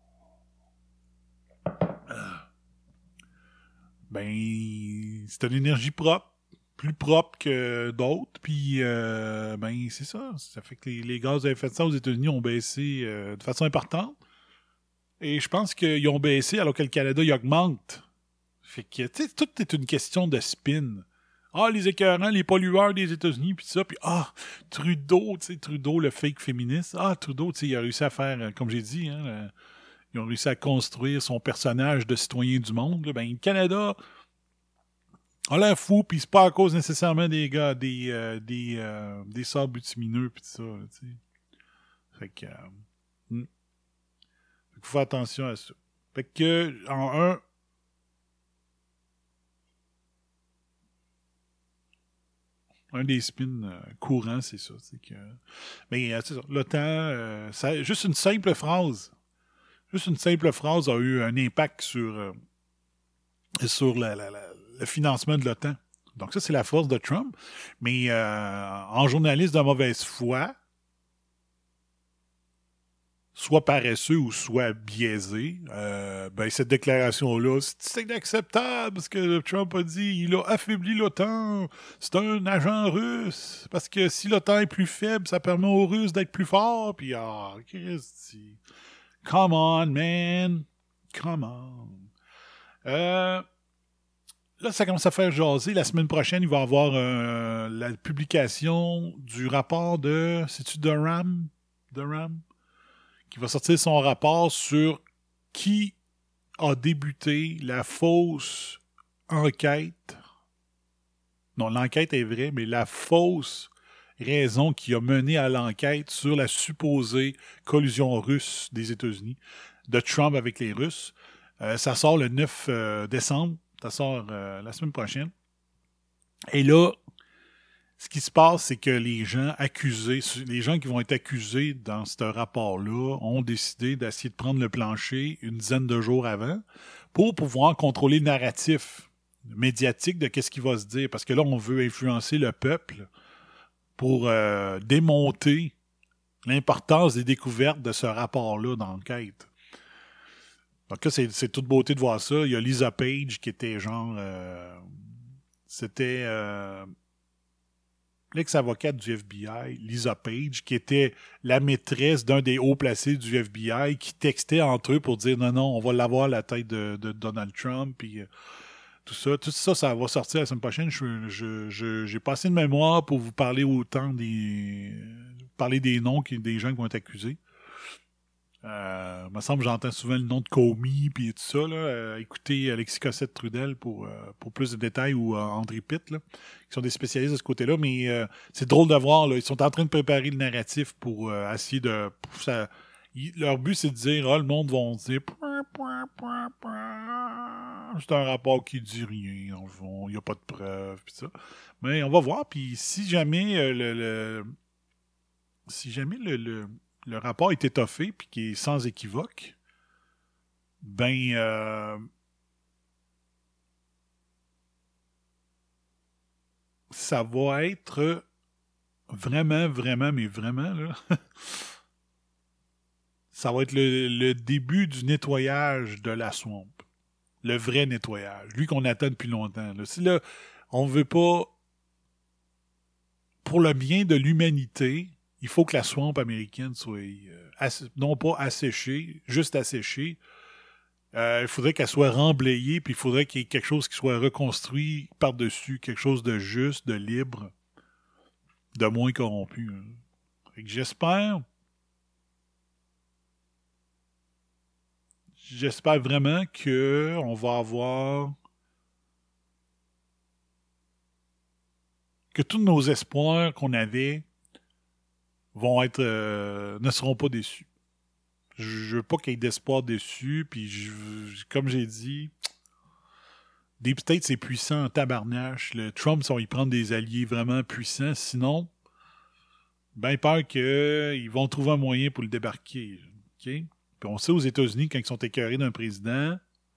C'est une énergie propre, plus propre que d'autres, puis c'est ça. Ça fait que les gaz à effet de serre aux États-Unis ont baissé de façon importante. Et je pense qu'ils ont baissé alors que le Canada, il augmente. Fait que, tu sais, tout est une question de spin. Les écœurants, les pollueurs des États-Unis, puis ça, puis Trudeau, tu sais, Trudeau, le fake féministe. Trudeau, tu sais, il a réussi à faire, comme j'ai dit, ils ont réussi à construire son personnage de citoyen du monde. Là. Le Canada a l'air fou, puis c'est pas à cause nécessairement des gars, des sables bitumineux, puis tout ça, tu sais. Fait que, faut faire attention à ça. Fait que, un des spins courants, c'est ça. C'est que, c'est ça. L'OTAN, juste une simple phrase a eu un impact sur le financement de l'OTAN. Donc ça, c'est la force de Trump. Mais en journaliste de mauvaise foi, soit paresseux ou soit biaisé, cette déclaration-là, c'est inacceptable, ce que Trump a dit. Il a affaibli l'OTAN. C'est un agent russe. Parce que si l'OTAN est plus faible, ça permet aux Russes d'être plus forts. Puis, Christy. Come on, man. Come on. Là, ça commence à faire jaser. La semaine prochaine, il va y avoir la publication du rapport de... C'est-tu Durham? Qui va sortir son rapport sur qui a débuté la fausse enquête. Non, l'enquête est vraie, mais la fausse raison qui a mené à l'enquête sur la supposée collusion russe des États-Unis, de Trump avec les Russes. Ça sort le 9 décembre. Ça sort la semaine prochaine. Et là, ce qui se passe, c'est que les gens qui vont être accusés dans ce rapport-là ont décidé d'essayer de prendre le plancher une dizaine de jours avant pour pouvoir contrôler le narratif médiatique de qu'est-ce qui va se dire. Parce que là, on veut influencer le peuple pour démonter l'importance des découvertes de ce rapport-là dans l'enquête. Donc là, c'est toute beauté de voir ça. Il y a Lisa Page qui était genre... c'était... l'ex-avocate du FBI, Lisa Page, qui était la maîtresse d'un des hauts placés du FBI, qui textait entre eux pour dire non, on va l'avoir la tête de Donald Trump, puis tout ça, ça va sortir la semaine prochaine. J'ai pas assez de mémoire pour vous parler autant parler des noms des gens qui vont être accusés. Il me semble que j'entends souvent le nom de Comey puis tout ça. Écoutez Alexis Cossette-Trudel pour plus de détails ou André Pitt, là, qui sont des spécialistes de ce côté-là. Mais c'est drôle de voir. Là, ils sont en train de préparer le narratif pour essayer de... leur but, c'est de dire le monde va dire c'est un rapport qui dit rien. Il n'y a pas de preuves. Pis ça. Mais on va voir. Puis si jamais le rapport est étoffé puis qui est sans équivoque, ça va être vraiment, mais vraiment, là, ça va être le début du nettoyage de la swamp. Le vrai nettoyage. Lui qu'on attend depuis longtemps. Là. Si là, on veut pas, pour le bien de l'humanité, il faut que la swamp américaine soit non pas asséchée, juste asséchée. Il faudrait qu'elle soit remblayée, puis il faudrait qu'il y ait quelque chose qui soit reconstruit par-dessus, quelque chose de juste, de libre, de moins corrompu. Hein. Fait que j'espère vraiment qu'on va avoir... que tous nos espoirs qu'on avait vont être ne seront pas déçus. Je veux pas qu'il y ait d'espoir déçu, puis comme j'ai dit, Deep State, c'est puissant en tabarnache. Le Trump, ils prendre des alliés vraiment puissants, sinon, peur qu'ils vont trouver un moyen pour le débarquer. OK? Puis on sait aux États-Unis, quand ils sont écœurés d'un président,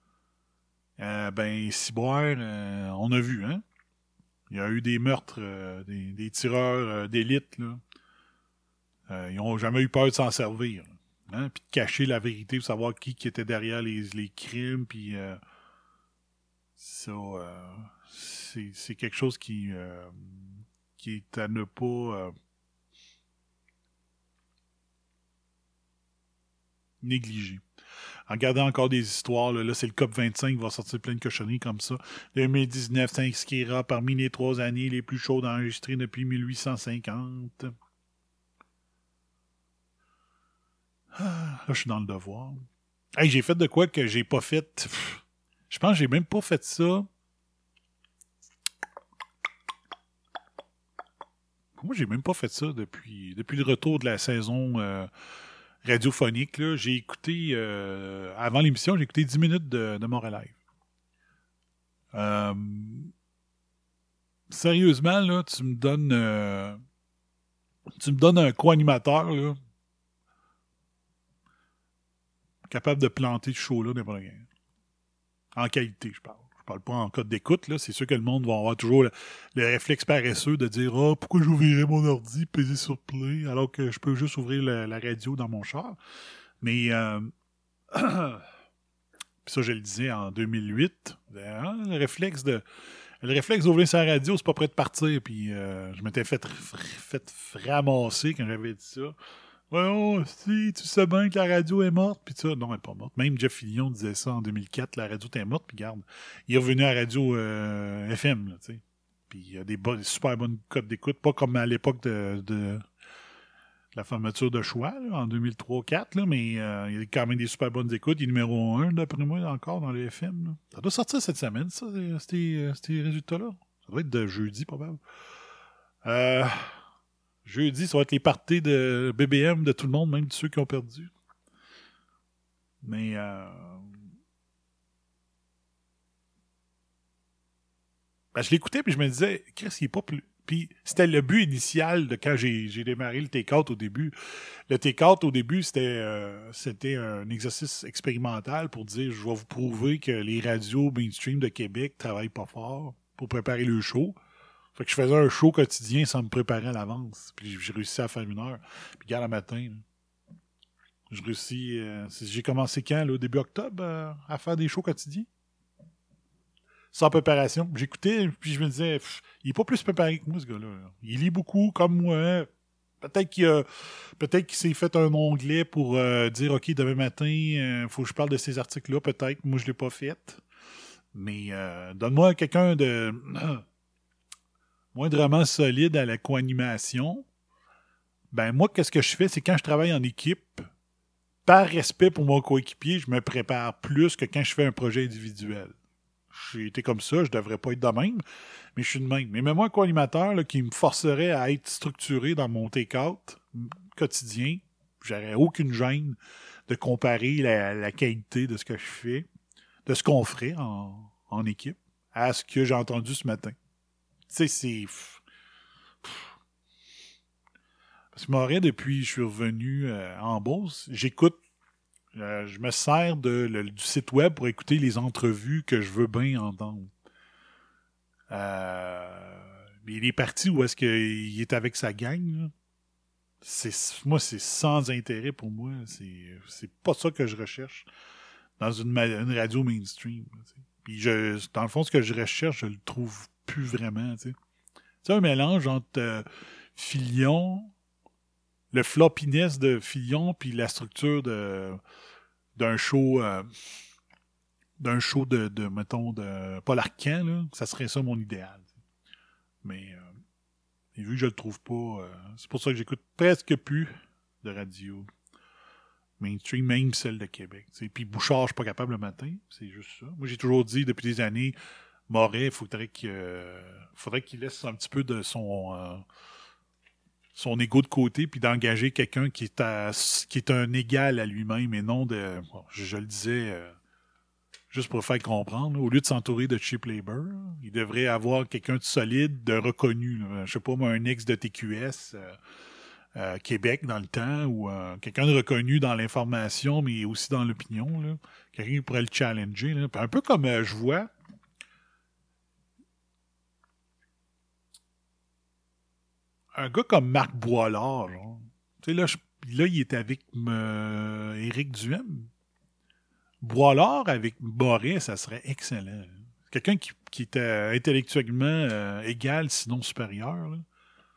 ciboire, on a vu, hein? Il y a eu des meurtres, des tireurs d'élite, là. Ils n'ont jamais eu peur de s'en servir. Hein? Puis de cacher la vérité pour savoir qui était derrière les crimes. Puis ça, c'est quelque chose qui est à ne pas négliger. En regardant encore des histoires, là c'est le COP25 qui va sortir plein de cochonneries comme ça. 2019 s'inscrira parmi les 3 années les plus chaudes enregistrées depuis 1850. Là, je suis dans le devoir. Hey, j'ai fait de quoi que j'ai pas fait. Je pense que j'ai même pas fait ça. Moi, j'ai même pas fait ça depuis le retour de la saison radiophonique. Là. J'ai écouté, avant l'émission, j'ai écouté 10 minutes de Montréal Live. Sérieusement, là, tu me donnes un co-animateur, là, capable de planter ce show-là n'importe quand. En qualité, je parle. Je parle pas en code d'écoute, là. C'est sûr que le monde va avoir toujours le réflexe paresseux de dire « Ah, pourquoi j'ouvrirais mon ordi, peser sur play, alors que je peux juste ouvrir la radio dans mon char? » Mais, puis ça, je le disais en 2008, le réflexe d'ouvrir sa radio, c'est pas prêt de partir. Puis je m'étais fait ramasser quand j'avais dit ça. Ouais, si, tu sais bien que la radio est morte, puis ça. Non, elle n'est pas morte. Même Jeff Fillion disait ça en 2004, la radio était morte, puis regarde, il est revenu à la radio FM, là, tu sais. Puis il y a des super bonnes codes d'écoute, pas comme à l'époque de la fermeture de Choix, là, en 2003-2004, là, mais il y a quand même des super bonnes écoutes. Il est numéro 1, d'après moi, encore dans les FM. Là. Ça doit sortir cette semaine, ça, ces résultats-là. Ça doit être de jeudi, probable. Jeudi, ça va être les parties de BBM de tout le monde, même de ceux qui ont perdu. Mais je l'écoutais puis je me disais, Chris, il est pas plus. Puis c'était le but initial de quand j'ai démarré le take-out au début. Le take-out au début, c'était un exercice expérimental pour dire, je vais vous prouver que les radios mainstream de Québec travaillent pas fort pour préparer le show. Fait que je faisais un show quotidien sans me préparer à l'avance. Puis j'ai réussi à faire 1 heure. Puis regarde, le matin, là, je réussis... j'ai commencé quand, là, au début octobre, à faire des shows quotidiens? Sans préparation. J'écoutais, puis je me disais, il est pas plus préparé que moi, ce gars-là. Il lit beaucoup, comme moi. Peut-être qu'il s'est fait un onglet pour dire, OK, demain matin, faut que je parle de ces articles-là. Peut-être. Moi, je l'ai pas fait. Mais donne-moi quelqu'un de... moindrement solide à la co-animation, ben moi, qu'est-ce que je fais? C'est quand je travaille en équipe, par respect pour mon coéquipier, je me prépare plus que quand je fais un projet individuel. J'ai été comme ça, je devrais pas être de même, mais je suis de même. Mais même moi, un co-animateur là, qui me forcerait à être structuré dans mon take-out quotidien, j'aurais aucune gêne de comparer la qualité de ce que je fais, de ce qu'on ferait en équipe, à ce que j'ai entendu ce matin. Tu sais, c'est... Parce que Montréal, depuis que je suis revenu en Beauce, j'écoute, je me sers du site web pour écouter les entrevues que je veux bien entendre. Mais les parties où est-ce qu'il est avec sa gang, là, moi, c'est sans intérêt pour moi. C'est pas ça que je recherche dans une radio mainstream. Puis dans le fond, ce que je recherche, je le trouve plus vraiment, tu sais. C'est un mélange entre Fillion, le floppiness de Fillion, puis la structure d'un show mettons, de Paul Arcand, là. Ça serait ça mon idéal. Mais vu que je le trouve pas, c'est pour ça que j'écoute presque plus de radio mainstream, même celle de Québec. T'sais. Puis Bouchard, je suis pas capable le matin, c'est juste ça. Moi, j'ai toujours dit depuis des années, Moret, il faudrait qu'il laisse un petit peu de son ego de côté, puis d'engager quelqu'un qui est un égal à lui-même et non de... Bon, je le disais juste pour faire comprendre, au lieu de s'entourer de cheap labor, il devrait avoir quelqu'un de solide, de reconnu. Là. Je sais pas, moi, un ex de TQS, Québec dans le temps, ou quelqu'un de reconnu dans l'information, mais aussi dans l'opinion, là. Quelqu'un qui pourrait le challenger. Là. Un peu comme je vois un gars comme Marc Boilard. Genre. Tu sais, là, il est avec Éric Duhem. Boilard avec Moret, ça serait excellent. Quelqu'un qui était intellectuellement égal, sinon supérieur. Là.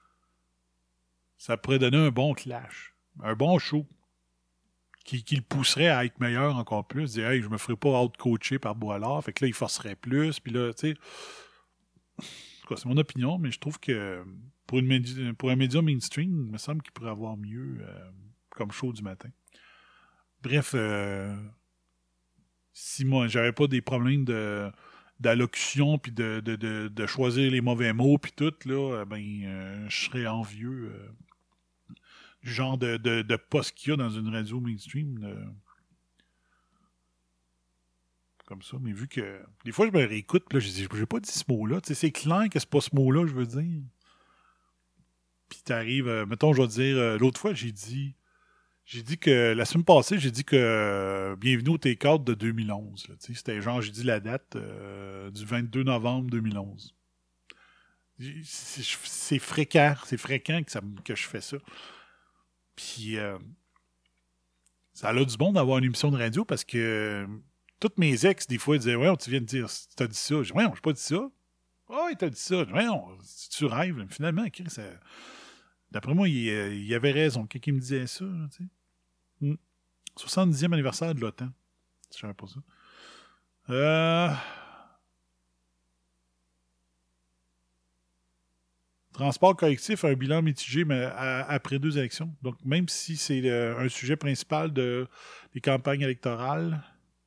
Ça pourrait donner un bon clash. Un bon show. Qui le pousserait à être meilleur encore plus. Dire, hey, je me ferais pas out-coacher par Boilard. Fait que là, il forcerait plus. Puis là, tu sais. C'est mon opinion, mais je trouve que pour un média mainstream, il me semble qu'il pourrait avoir mieux comme show du matin. Bref, si moi, j'avais pas des problèmes d'allocution puis de choisir les mauvais mots puis tout, là, je serais envieux du genre de poste qu'il y a dans une radio mainstream. Comme ça, mais vu que des fois je me réécoute, puis là j'ai pas dit ce mot-là, tu sais, c'est clair que c'est pas ce mot-là je veux dire. Puis t'arrives, mettons, je vais dire, l'autre fois j'ai dit que, la semaine passée, j'ai dit que bienvenue au T4 de 2011, là, tu sais, c'était genre, j'ai dit la date du 22 novembre 2011. C'est fréquent que je fais ça. Puis ça a du bon d'avoir une émission de radio parce que toutes mes ex, des fois, ils disaient « Ouais, tu viens de dire, tu as dit ça. » Je dis « Ouais, j'ai pas dit ça. »« Oh, il t'a dit ça. » Je dis « Ouais, tu rêves. » Finalement, ça... d'après moi, il avait raison. Quelqu'un me disait ça. Là, tu sais. 70e anniversaire de l'OTAN. Je savais pas ça. Transport collectif a un bilan mitigé mais après 2 élections. Donc, même si c'est un sujet principal des campagnes électorales,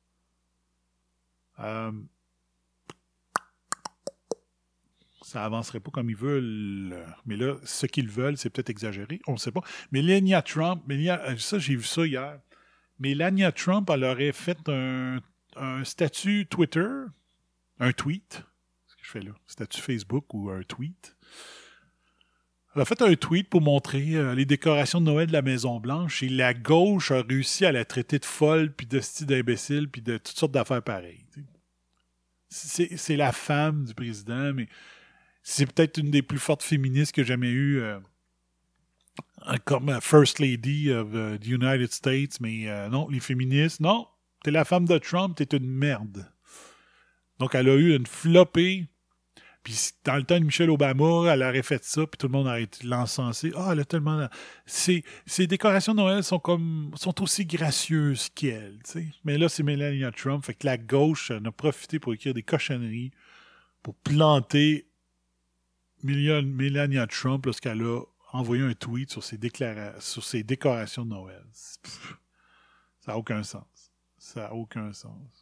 ça avancerait pas comme ils veulent. Mais là, ce qu'ils veulent, c'est peut-être exagéré. On ne sait pas. Melania Trump, ça, j'ai vu ça hier. Melania Trump, elle aurait fait un statut Twitter, un tweet. Ce que je fais là, statut Facebook ou un tweet. Elle a fait un tweet pour montrer les décorations de Noël de la Maison-Blanche et la gauche a réussi à la traiter de folle, puis de style d'imbécile, puis de toutes sortes d'affaires pareilles. C'est la femme du président, mais c'est peut-être une des plus fortes féministes que j'ai jamais eues comme First Lady of the United States, mais non, les féministes, non, t'es la femme de Trump, t'es une merde. Donc elle a eu une flopée. Puis dans le temps de Michelle Obama, elle aurait fait ça, puis tout le monde aurait été l'encensé. Ah, elle a tellement... Ces décorations de Noël sont aussi gracieuses qu'elle, tu sais. Mais là, c'est Melania Trump. Fait que la gauche en a profité pour écrire des cochonneries, pour planter Melania Trump lorsqu'elle a envoyé un tweet sur ses décorations de Noël. Ça n'a aucun sens. Ça n'a aucun sens.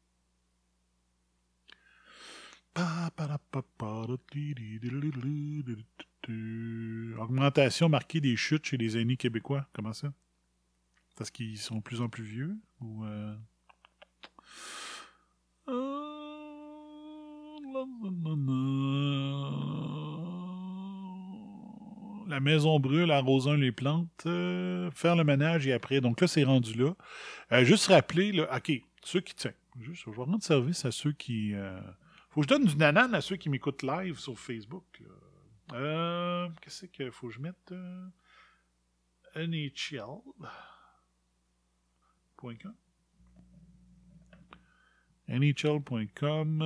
Augmentation marquée des chutes chez les aînés québécois. Comment ça? Parce qu'ils sont de plus en plus vieux? Ou la maison brûle, arrosant les plantes, faire le ménage et après. Donc là, c'est rendu là. Juste rappeler, là, OK, ceux qui... Tiens, je vais rendre service à ceux qui... Faut que je donne du nanan à ceux qui m'écoutent live sur Facebook. Qu'est-ce qu'il faut que je mette? NHL.com. NHL.com.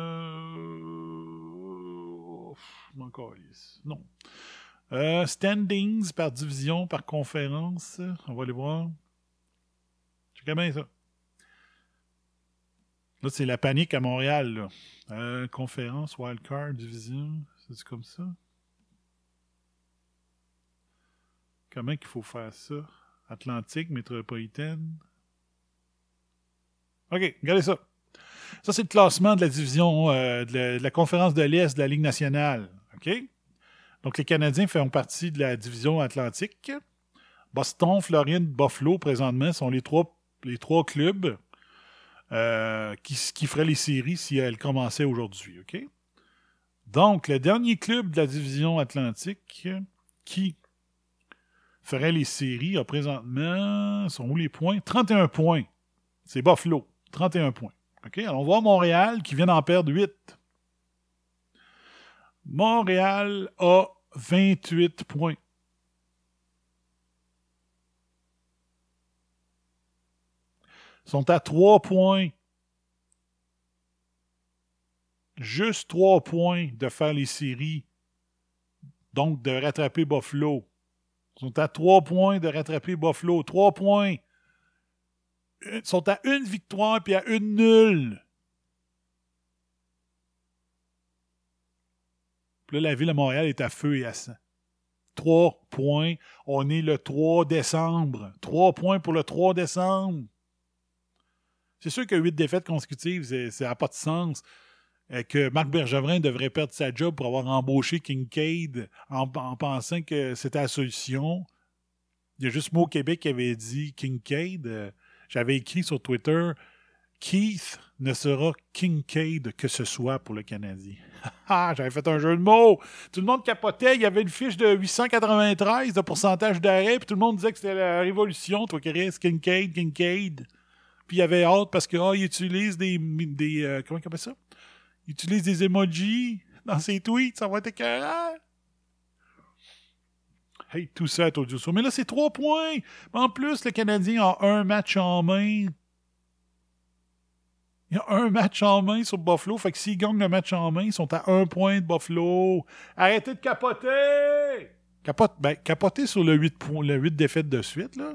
Encore non. Standings par division, par conférence. On va aller voir. Checkez bien ça. Là, c'est la panique à Montréal, là. Conférence, wildcard, division, c'est comme ça? Comment qu'il faut faire ça? Atlantique, métropolitaine. OK, regardez ça. Ça, c'est le classement de la division de la conférence de l'Est de la Ligue nationale. OK? Donc, les Canadiens font partie de la division Atlantique. Boston, Floride, Buffalo, présentement, sont les trois clubs qui ferait les séries si elles commençaient aujourd'hui, OK? Donc, le dernier club de la division Atlantique qui ferait les séries. Présentement, sont où les points? 31 points. C'est Buffalo. 31 points. OK? Allons voir Montréal qui vient d'en perdre 8. Montréal a 28 points. Ils sont à 3 points. Juste 3 points de faire les séries. Donc, de rattraper Buffalo. Ils sont à 3 points de rattraper Buffalo. 3 points. Ils sont à 1 victoire puis à 1 nulle. Puis là, la ville de Montréal est à feu et à sang. 3 points. On est le 3 décembre. 3 points pour le 3 décembre. C'est sûr que 8 défaites consécutives, ça n'a pas de sens. Que Marc Bergevin devrait perdre sa job pour avoir embauché Kincaid en pensant que c'était la solution. Il y a juste Mo Québec qui avait dit Kincaid. J'avais écrit sur Twitter Keith ne sera Kincaid que ce soit pour le Canadien. J'avais fait un jeu de mots. Tout le monde capotait. Il y avait une fiche de 893 de pourcentage d'arrêt, puis tout le monde disait que c'était la révolution. Toi, Chris, Kincaid. Puis il avait hâte parce que il utilise des comment il appelle ça? Il utilise des emojis dans ses tweets. Ça va être écœurant. Hey, tout ça à Audio. Mais là, c'est 3 points. En plus, le Canadien a un match en main. Il y a un match en main sur Buffalo. Fait que s'ils gagnent le match en main, ils sont à 1 point de Buffalo. Arrêtez de capoter! Capoter sur le 8 défaites de suite, là.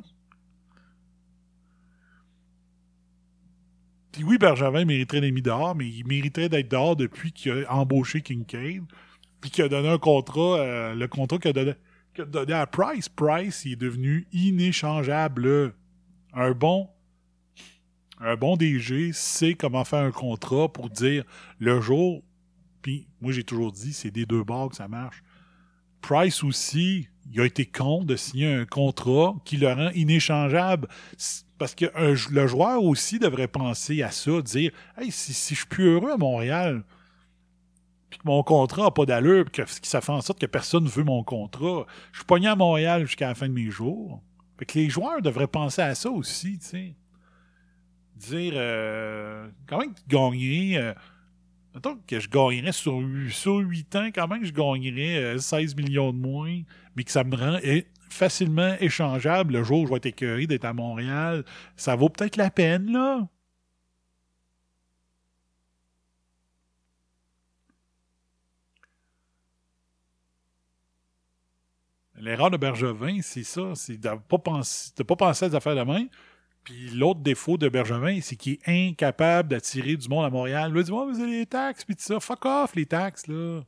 Puis oui, Bergevin mériterait d'être mis dehors, mais il mériterait d'être dehors depuis qu'il a embauché Kincaid, puis qu'il a donné un contrat, le contrat qu'il a donné à Price. Price, il est devenu inéchangeable. Là. Un bon DG sait comment faire un contrat pour dire le jour, puis moi j'ai toujours dit, c'est des deux bords que ça marche. Price aussi, il a été con de signer un contrat qui le rend inéchangeable. Parce que le joueur aussi devrait penser à ça, dire « Hey, si je suis plus heureux à Montréal, puis que mon contrat n'a pas d'allure, puis que ça fait en sorte que personne ne veut mon contrat, je suis pogné à Montréal jusqu'à la fin de mes jours. » Fait que les joueurs devraient penser à ça aussi, tu sais. Dire quand même gagner... mettons que je gagnerais sur 8 ans, quand même je gagnerais 16 millions de moins, mais que ça me rend facilement échangeable le jour où je vais être écœuré d'être à Montréal. Ça vaut peut-être la peine, là. L'erreur de Bergevin, c'est ça, c'est de ne pas penser à des affaires de main. Puis l'autre défaut de Bergevin, c'est qu'il est incapable d'attirer du monde à Montréal. Là, il dit, vous avez les taxes, puis tout ça. Fuck off, les taxes, là.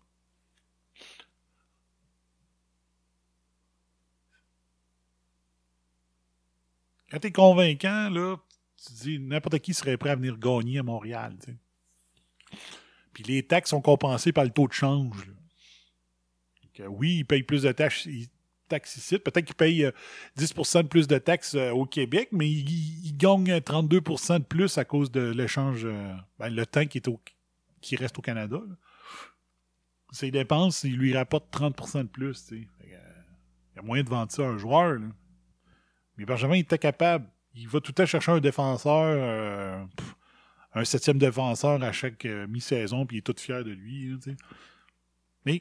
Quand t'es convaincant, là, tu dis, n'importe qui serait prêt à venir gagner à Montréal, tu sais. Puis les taxes sont compensées par le taux de change, là. Donc, oui, ils payent plus de taxes ici. Peut-être qu'ils payent 10% de plus de taxes au Québec, mais ils gagnent 32% de plus à cause de l'échange, le temps qui reste au Canada. Là. Ses dépenses, ils lui rapportent 30% de plus. Il y a moyen de vendre ça à un joueur. Là. Mais Benjamin, il était capable. Il va tout le temps chercher un défenseur, un 7e défenseur à chaque mi-saison, puis il est tout fier de lui. Là, mais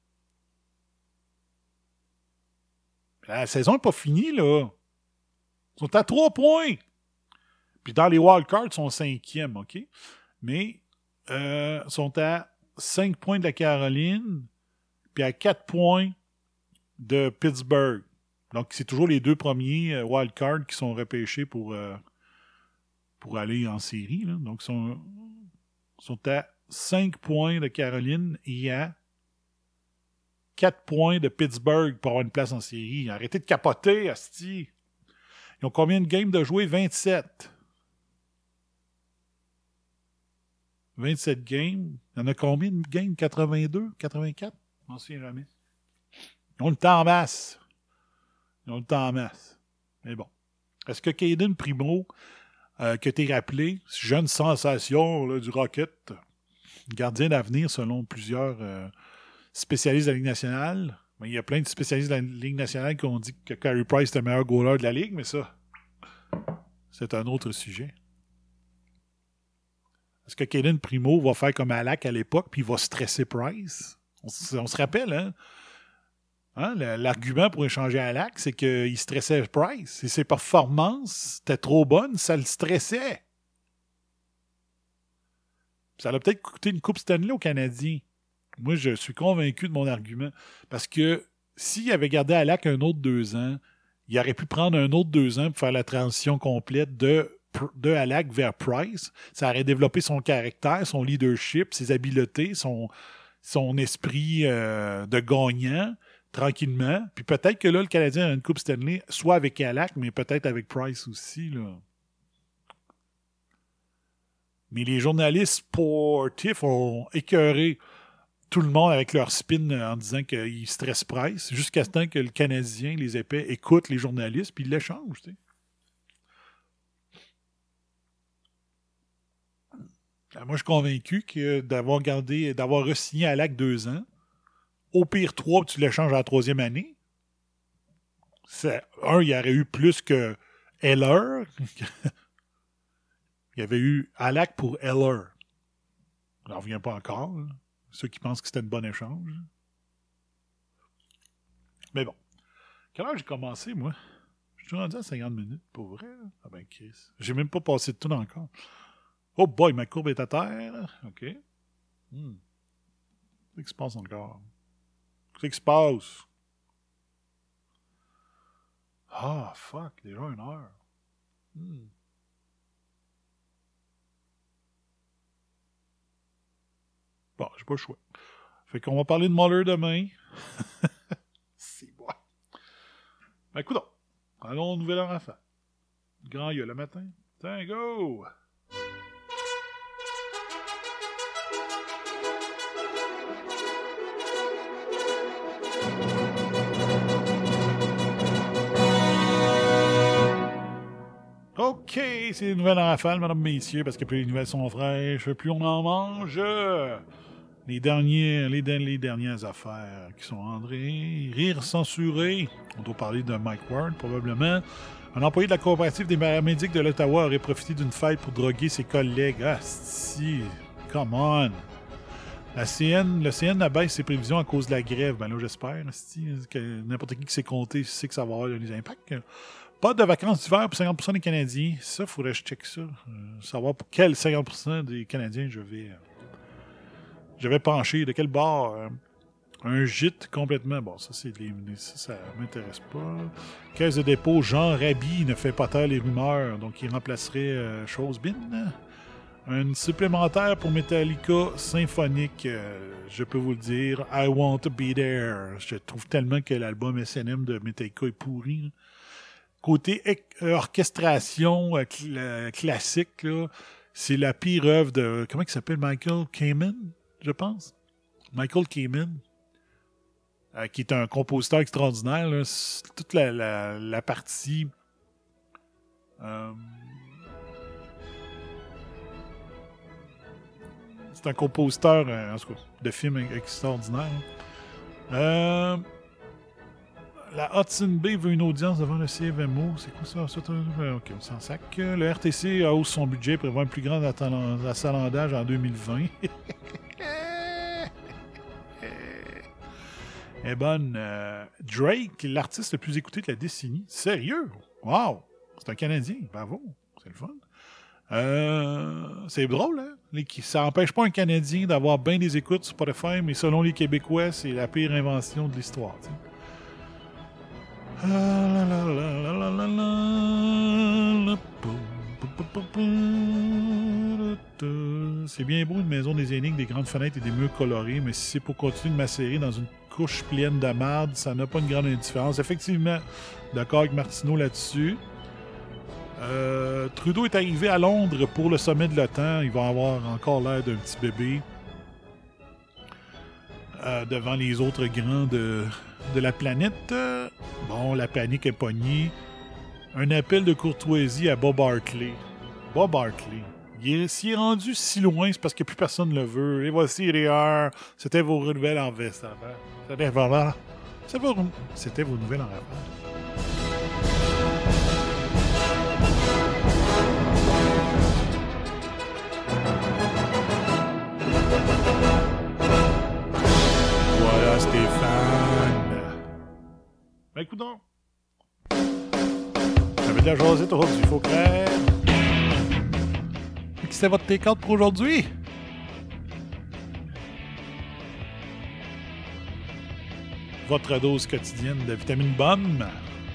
la saison n'est pas finie, là. Ils sont à 3 points. Puis dans les wildcards, ils sont 5e, OK? Mais ils sont à 5 points de la Caroline, puis à 4 points de Pittsburgh. Donc, c'est toujours les 2 premiers wildcards qui sont repêchés pour aller en série. Là. Donc, ils sont à 5 points de Caroline et à 4 points de Pittsburgh pour avoir une place en série. Arrêtez de capoter, asti. Ils ont combien de games de jouer? 27. 27 games. Il y en a combien de games? 82? 84? Je m'en souviens jamais. Ils ont le temps en masse. Mais bon. Est-ce que Caden Primo, que t'es rappelé, jeune sensation là, du Rocket, gardien d'avenir selon plusieurs spécialistes de la Ligue nationale, Mais il y a plein de spécialistes de la Ligue nationale qui ont dit que Carey Price était le meilleur goaler de la Ligue, mais ça, c'est un autre sujet. Est-ce que Kaden Primo va faire comme Alak à l'époque puis il va stresser Price? On se rappelle, hein? L'argument pour échanger Alak, c'est qu'il stressait Price. Et ses performances étaient trop bonnes, ça le stressait. Ça a peut-être coûté une Coupe Stanley aux Canadiens. Moi, je suis convaincu de mon argument. Parce que s'il avait gardé Alak un autre 2 ans, il aurait pu prendre un autre 2 ans pour faire la transition complète de Alak vers Price. Ça aurait développé son caractère, son leadership, ses habiletés, son esprit de gagnant, tranquillement. Puis peut-être que là, le Canadien a une Coupe Stanley, soit avec Alak, mais peut-être avec Price aussi, là. Mais les journalistes sportifs ont écœuré tout le monde avec leur spin en disant qu'ils stressent Price, jusqu'à ce temps que le Canadien, les épais, écoutent les journalistes puis ils l'échangent, tu sais. Moi, je suis convaincu que d'avoir re-signé Alak 2 ans, au pire 3, tu l'échanges à la 3e année. Il y aurait eu plus que Heller. Il y avait eu Alak pour Heller. On n'en revient pas encore. Là. Ceux qui pensent que c'était un bon échange. Mais bon. Quelle heure j'ai commencé, moi? Je suis rendu à 50 minutes, pour vrai. Là. Ah ben, Chris. J'ai même pas passé de tout encore. Oh boy, ma courbe est à terre. OK. Qu'est-ce qui se passe encore? Qu'est-ce qui se passe? Ah, fuck. Déjà 1 heure. Bon, j'ai pas le choix. Fait qu'on va parler de Muller demain. C'est bon. Ben, écoute, allons au nouvel heure à faire. Grand gueule le matin. Tango! OK, c'est les nouvelles en rafale, mesdames, messieurs, parce que plus les nouvelles sont fraîches, plus on en mange. Les dernières affaires qui sont André. Rire censuré. On doit parler de Mike Ward, probablement. Un employé de la coopérative des paramédics de l'Ottawa aurait profité d'une fête pour droguer ses collègues. Ah, si, come on. Le CN abaisse ses prévisions à cause de la grève. Ben là, j'espère, que n'importe qui s'est compté sait que ça va avoir des impacts. Pas de vacances d'hiver pour 50% des Canadiens. Ça, il faudrait que je check ça. Savoir pour quel 50% des Canadiens je vais pencher. De quel bord? Un gîte complètement. Bon, ça, ça m'intéresse pas. Caisse de dépôt, Jean Raby ne fait pas taire les rumeurs. Donc, il remplacerait Chosebin. Un supplémentaire pour Metallica symphonique. Je peux vous le dire. I Want to Be There. Je trouve tellement que l'album S&M de Metallica est pourri. Là. Côté orchestration classique, là, c'est la pire œuvre de... Comment il s'appelle? Michael Kamen, je pense. Michael Kamen, qui est un compositeur extraordinaire. Là, toute la partie... c'est un compositeur en tout cas, de films extraordinaires. La Hudson Bay veut une audience devant le CFMO. C'est quoi ça? OK, on s'en sac. Le RTC hausse son budget et prévoit un plus grand achalandage en 2020. Eh bonne. Drake, l'artiste le plus écouté de la décennie. Sérieux? Wow! C'est un Canadien. Bravo. C'est le fun. C'est drôle, hein? Ça n'empêche pas un Canadien d'avoir bien des écoutes sur Spotify, mais selon les Québécois, c'est la pire invention de l'histoire. T'sais. C'est bien beau une maison des énigmes, des grandes fenêtres et des murs colorés, mais si c'est pour continuer de macérer dans une couche pleine de marde, ça n'a pas une grande indifférence. Effectivement, d'accord avec Martineau là-dessus. Trudeau est arrivé à Londres pour le sommet de l'OTAN. Il va avoir encore l'air d'un petit bébé devant les autres grands de la planète. Bon, la panique est pognée. Un appel de courtoisie à Bob Hartley. Bob Hartley. S'il est rendu si loin, c'est parce que plus personne ne le veut. Et voici les heures. C'était vos nouvelles en veste. C'était vraiment. C'était vos nouvelles en rafale. Voilà Stéphane. Ben écoute donc. J'avais de la jasette aujourd'hui, il faut clair. Qui c'est votre T4 pour aujourd'hui? Votre dose quotidienne de vitamine bombe.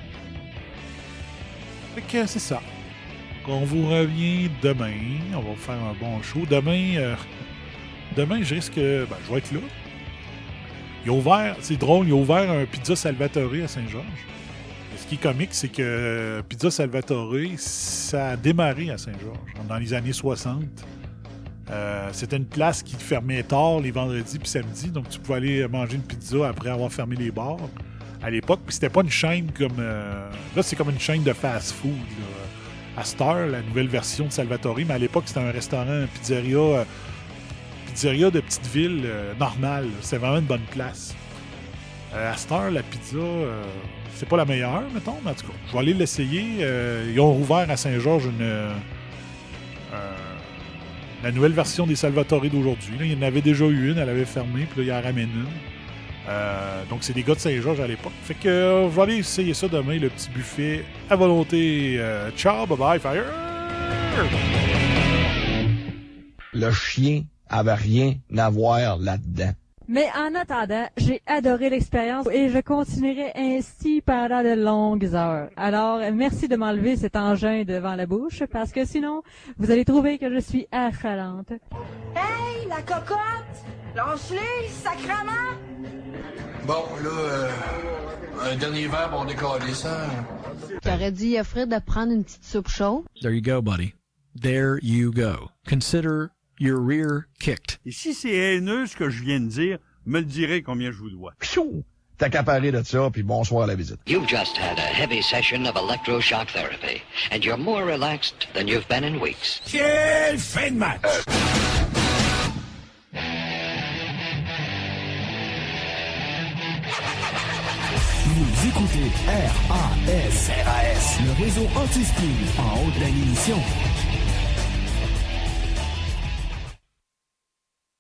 Fait que c'est ça. Donc on vous revient demain. On va faire un bon show. Demain, je risque... je vais être là. Il a ouvert... C'est drôle, il a ouvert un Pizza Salvatore à Saint-Georges. Et ce qui est comique, c'est que Pizza Salvatore, ça a démarré à Saint-Georges dans les années 60. C'était une place qui fermait tard les vendredis puis samedis, donc tu pouvais aller manger une pizza après avoir fermé les bars à l'époque. Puis c'était pas une chaîne comme... là, c'est comme une chaîne de fast-food. Là. À cette heure, la nouvelle version de Salvatore, mais à l'époque, c'était un restaurant, une pizzeria de petite ville normale. C'était vraiment une bonne place. À cette heure, la pizza, c'est pas la meilleure, mettons, mais en tout cas, je vais aller l'essayer. Ils ont rouvert à Saint-Georges la nouvelle version des Salvatore d'aujourd'hui. Là, il y en avait déjà eu une, elle avait fermé, puis là, il en ramène une. Donc, c'est des gars de Saint-Georges à l'époque. Fait que je vais aller essayer ça demain, le petit buffet à volonté. Ciao, bye-bye, fire! Le chien avait rien à voir là-dedans. Mais en attendant, j'ai adoré l'expérience et je continuerai ainsi pendant de longues heures. Alors, merci de m'enlever cet engin devant la bouche parce que sinon, vous allez trouver que je suis affalante. Hey, la cocotte! Lâche-les, sacrement! Bon, là, un dernier verre, on décolle ça. T'aurais dit à Fred de prendre une petite soupe chaude? There you go, buddy. There you go. Consider your rear kicked. Et si c'est haineux ce que je viens de dire, me le direz combien je vous dois. Pfiou! T'as qu'à parler de ça, puis bonsoir à la visite. You've just had a heavy session of electroshock therapy, and you're more relaxed than you've been in weeks. Quelle fin de match! Vous écoutez RAS, le réseau anti-spin en haute de l'émission.